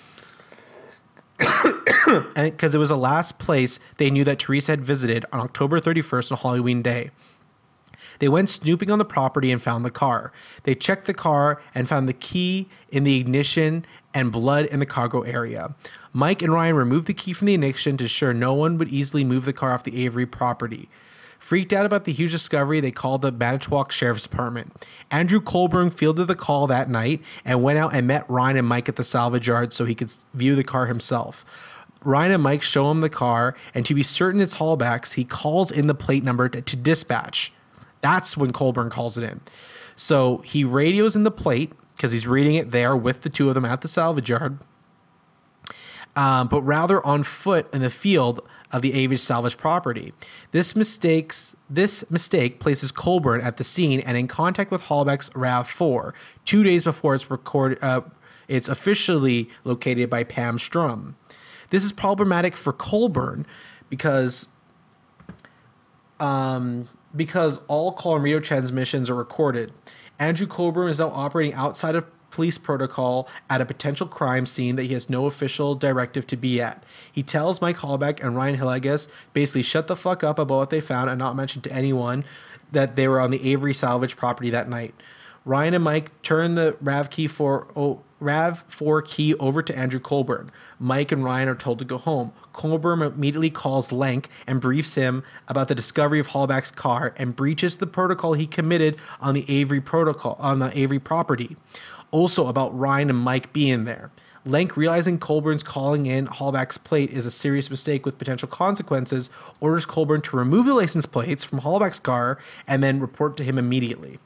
because it was the last place they knew that Teresa had visited on October thirty-first on Halloween Day. They went snooping on the property and found the car. They checked the car and found the key in the ignition and blood in the cargo area. Mike and Ryan removed the key from the ignition to ensure no one would easily move the car off the Avery property. Freaked out about the huge discovery, they called the Manitowoc Sheriff's Department. Andrew Colburn fielded the call that night and went out and met Ryan and Mike at the salvage yard so he could view the car himself. Ryan and Mike show him the car, and to be certain it's Hallback's, he calls in the plate number to, to dispatch. That's when Colburn calls it in. So he radios in the plate because he's reading it there with the two of them at the salvage yard, um, but rather on foot in the field of the Avery salvage property. This mistakes this mistake places Colburn at the scene and in contact with Hallback's RAV four two days before it's recorded. Uh, it's officially located by Pam Strum. This is problematic for Colburn because, um, because all call and radio transmissions are recorded. Andrew Colburn is now operating outside of police protocol at a potential crime scene that he has no official directive to be at. He tells Mike Hallback and Ryan Hillegas basically shut the fuck up about what they found and not mention to anyone that they were on the Avery salvage property that night. Ryan and Mike turn the RAV key for oh, RAV four key over to Andrew Colburn. Mike and Ryan are told to go home. Colburn immediately calls Lenk and briefs him about the discovery of Hallback's car and breaches the protocol he committed on the Avery protocol on the Avery property. Also about Ryan and Mike being there. Lenk, realizing Colburn's calling in Hallback's plate is a serious mistake with potential consequences, orders Colburn to remove the license plates from Hallback's car and then report to him immediately.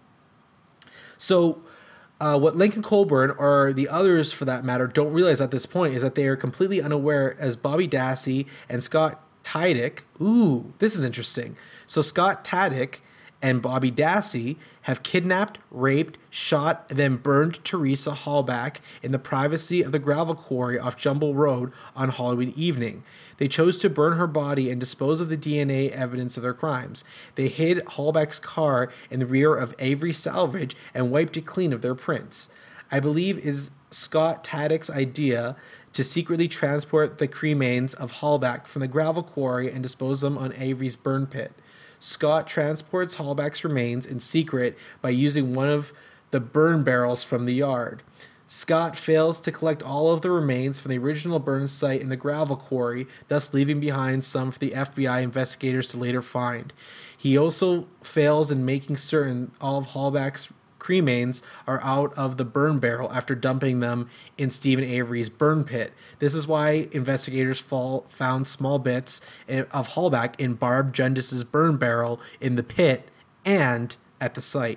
So uh, what Lincoln Colburn, or the others for that matter, don't realize at this point is that they are completely unaware as Bobby Dassey and Scott Tydick. Ooh, this is interesting. So Scott Tydick and Bobby Dassey have kidnapped, raped, shot, and then burned Teresa Hallback in the privacy of the gravel quarry off Jumble Road on Halloween evening. They chose to burn her body and dispose of the D N A evidence of their crimes. They hid Hallback's car in the rear of Avery Salvage and wiped it clean of their prints. I believe it is Scott Taddick's idea to secretly transport the cremains of Hallback from the gravel quarry and dispose them on Avery's burn pit. Scott transports Hallback's remains in secret by using one of the burn barrels from the yard. Scott fails to collect all of the remains from the original burn site in the gravel quarry, thus leaving behind some for the F B I investigators to later find. He also fails in making certain all of Hallback's cremains are out of the burn barrel after dumping them in Stephen Avery's burn pit. This is why investigators fall, found small bits of Hallback in Barb Jundis's burn barrel in the pit and at the site,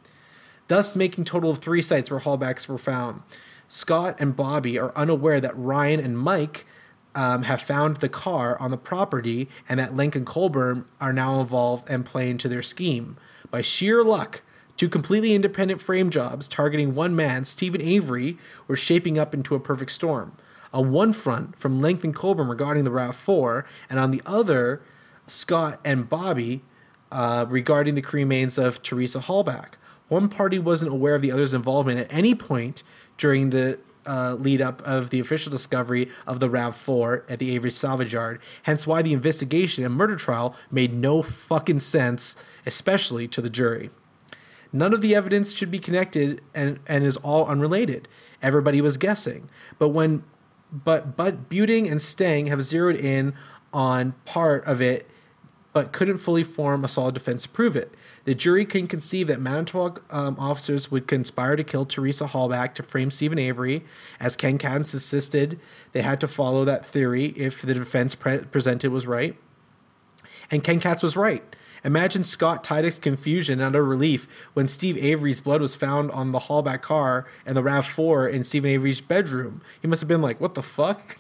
thus making a total of three sites where Hallbacks were found. Scott and Bobby are unaware that Ryan and Mike um, have found the car on the property and that Lincoln Colburn are now involved and playing to their scheme. By sheer luck, two completely independent frame jobs targeting one man, Stephen Avery, were shaping up into a perfect storm. On one front, from Lincoln Colburn regarding the RAV four, and on the other, Scott and Bobby uh, regarding the cremains of Teresa Hallback. One party wasn't aware of the other's involvement at any point during the uh, lead up of the official discovery of the RAV four at the Avery salvage yard, hence why the investigation and murder trial made no fucking sense, especially to the jury. None of the evidence should be connected and, and is all unrelated. Everybody was guessing. But when but but Buting and Stang have zeroed in on part of it but couldn't fully form a solid defense to prove it. The jury can conceive that Manitowoc um, officers would conspire to kill Teresa Hallback to frame Stephen Avery. As Ken Katz insisted, they had to follow that theory if the defense pre- presented was right. And Ken Katz was right. Imagine Scott Tydick's confusion and utter relief when Steve Avery's blood was found on the Hallback car and the RAV four in Stephen Avery's bedroom. He must have been like, what the fuck?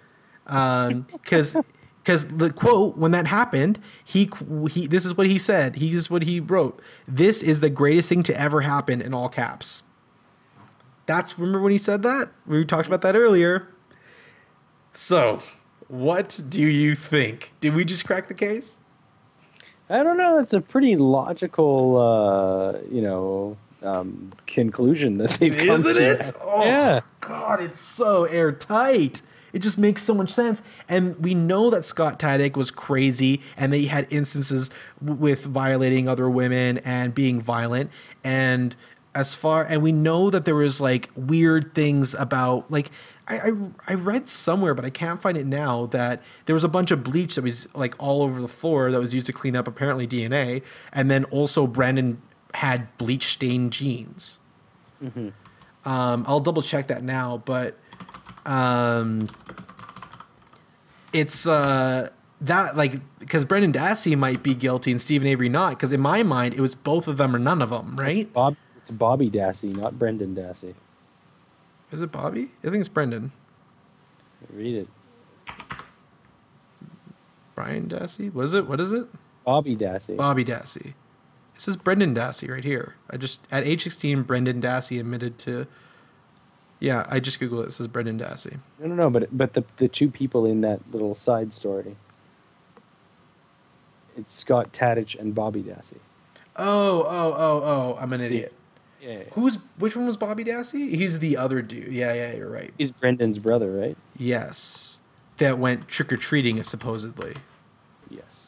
Um, because because the quote, when that happened, he he this is what he said. He is what he wrote. This is the greatest thing to ever happen, in all caps. That's, remember when he said that? We talked about that earlier. So, what do you think? Did we just crack the case? I don't know. It's a pretty logical, uh, you know, um, conclusion that they've come Isn't to. it? Oh, yeah. God, it's so airtight. It just makes so much sense. And we know that Scott Tydick was crazy and they had instances w- with violating other women and being violent. And as far, and we know that there was like weird things about like, I, I, I read somewhere, but I can't find it now, that there was a bunch of bleach that was like all over the floor that was used to clean up apparently D N A. And then also Brandon had bleach stained jeans. Mm-hmm. Um, I'll double check that now, but um, it's uh, that like because Brendan Dassey might be guilty and Stephen Avery not, because in my mind it was both of them or none of them, right? Bob, it's Bobby Dassey, not Brendan Dassey. Is it Bobby? I think it's Brendan. Read it. Brian Dassey? Was it? What is it? Bobby Dassey. Bobby Dassey. This is Brendan Dassey right here. I just at age sixteen, Brendan Dassey admitted to. Yeah, I just googled it. It says Brendan Dassey. No, no, no. But but the the two people in that little side story. It's Scott Tadich and Bobby Dassey. Oh, oh, oh, oh! I'm an idiot. Yeah. yeah, yeah. Who's which one was Bobby Dassey? He's the other dude. Yeah, yeah, you're right. He's Brendan's brother, right? Yes, that went trick or treating supposedly. Yes.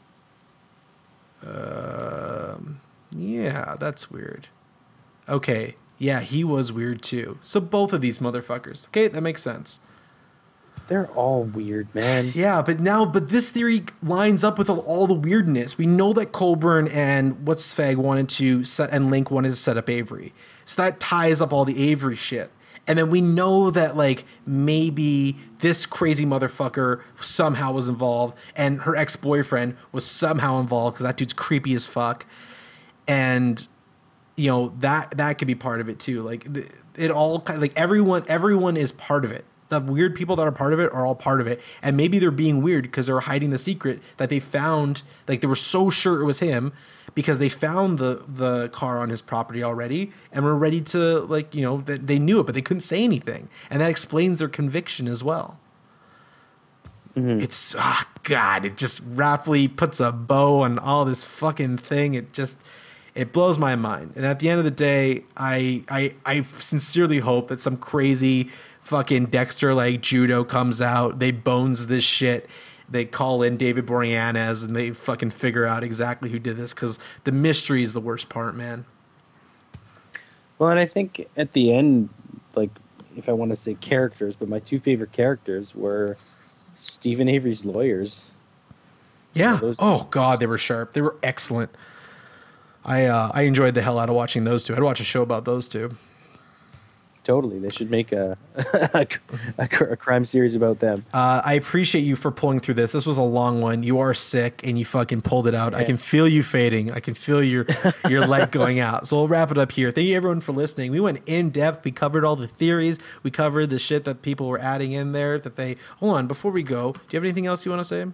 Um, yeah, that's weird. Okay, yeah, he was weird too. So both of these motherfuckers. Okay, that makes sense. They're all weird, man. Yeah, but now, but this theory lines up with all, all the weirdness. We know that Colburn and what's Fag wanted to set, and Link wanted to set up Avery. So that ties up all the Avery shit. And then we know that, like, maybe this crazy motherfucker somehow was involved, and her ex-boyfriend was somehow involved because that dude's creepy as fuck. And, you know, that that could be part of it too. Like, it all kind of, like, everyone everyone is part of it. The weird people that are part of it are all part of it. And maybe they're being weird because they're hiding the secret that they found. Like, they were so sure it was him because they found the, the car on his property already and were ready to, like, you know, they, they knew it, but they couldn't say anything. And that explains their conviction as well. Mm-hmm. It's, oh, God, it just rapidly puts a bow on all this fucking thing. It just, it blows my mind. And at the end of the day, I, I, I sincerely hope that some crazy fucking Dexter like judo comes out, they bones this shit, they call in David Boreanaz and they fucking figure out exactly who did this, because the mystery is the worst part, man. Well, and I think at the end, like, if I want to say characters, but my two favorite characters were Stephen Avery's lawyers. Yeah. You know, those oh God, they were sharp. They were excellent. I uh, I enjoyed the hell out of watching those two. I'd watch a show about those two. Totally. They should make a, a, a crime series about them. Uh, I appreciate you for pulling through this. This was a long one. You are sick and you fucking pulled it out. Yeah. I can feel you fading. I can feel your your light going out. So we'll wrap it up here. Thank you everyone for listening. We went in depth. We covered all the theories. We covered the shit that people were adding in there that they... Hold on. Before we go, do you have anything else you want to say?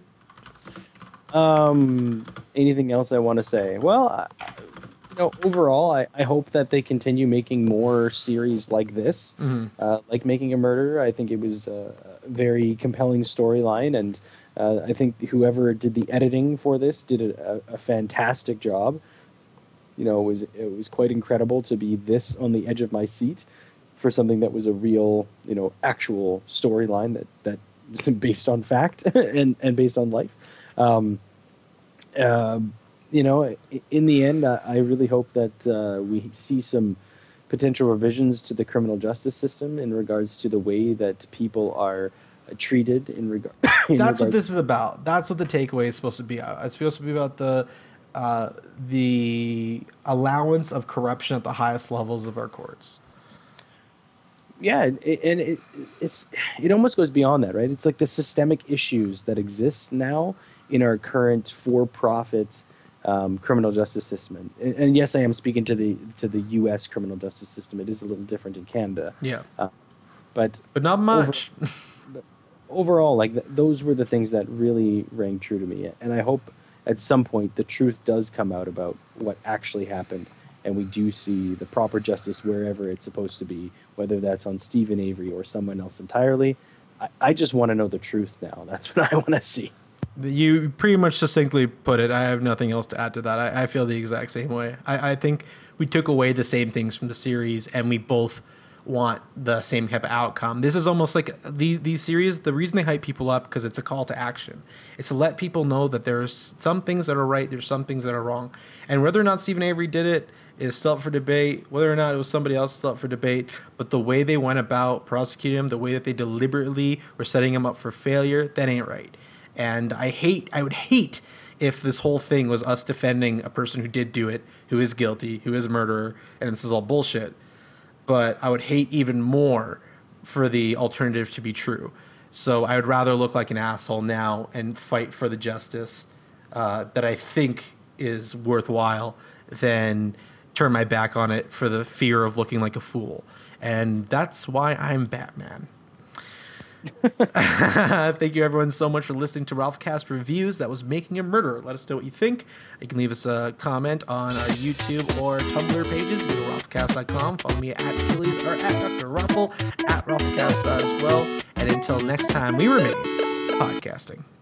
Um, anything else I want to say? Well, I, you know, overall, I, I hope that they continue making more series like this, mm-hmm. uh, like Making a Murderer. I think it was a very compelling storyline, and uh, I think whoever did the editing for this did a, a fantastic job. You know, it was it was quite incredible to be this on the edge of my seat for something that was a real, you know, actual storyline that that was based on fact and and based on life. Um, uh, You know, in the end, I really hope that uh, we see some potential revisions to the criminal justice system in regards to the way that people are treated in regard. In That's regards what this is about. That's what the takeaway is supposed to be. It's supposed to be about the uh, the allowance of corruption at the highest levels of our courts. Yeah, and it, it's it almost goes beyond that, right? It's like the systemic issues that exist now in our current for-profit Um, criminal justice system, and, and yes, I am speaking to the to the U S criminal justice system. It is a little different in Canada. Yeah, uh, but but not much. Over, but overall, like th- those were the things that really rang true to me, and I hope at some point the truth does come out about what actually happened, and we do see the proper justice wherever it's supposed to be, whether that's on Stephen Avery or someone else entirely. I, I just want to know the truth now. That's what I want to see. You pretty much succinctly put it. I have nothing else to add to that. I, I feel the exact same way. I, I think we took away the same things from the series, and we both want the same type of outcome. This is almost like these these series. The reason they hype people up because it's a call to action. It's to let people know that there's some things that are right, there's some things that are wrong, and whether or not Stephen Avery did it is still up for debate. Whether or not it was somebody else is still up for debate. But the way they went about prosecuting him, the way that they deliberately were setting him up for failure, that ain't right. And I hate. I would hate if this whole thing was us defending a person who did do it, who is guilty, who is a murderer, and this is all bullshit. But I would hate even more for the alternative to be true. So I would rather look like an asshole now and fight for the justice uh, that I think is worthwhile than turn my back on it for the fear of looking like a fool. And that's why I'm Batman. Thank you everyone so much for listening to RalphCast Reviews. That was Making a Murderer. Let us know what you think. You can leave us a comment on our YouTube or Tumblr pages. Go to ralphcast dot com. Follow me at Achilles or at Doctor Ruffle, at RalphCast as well. And until next time, we remain podcasting.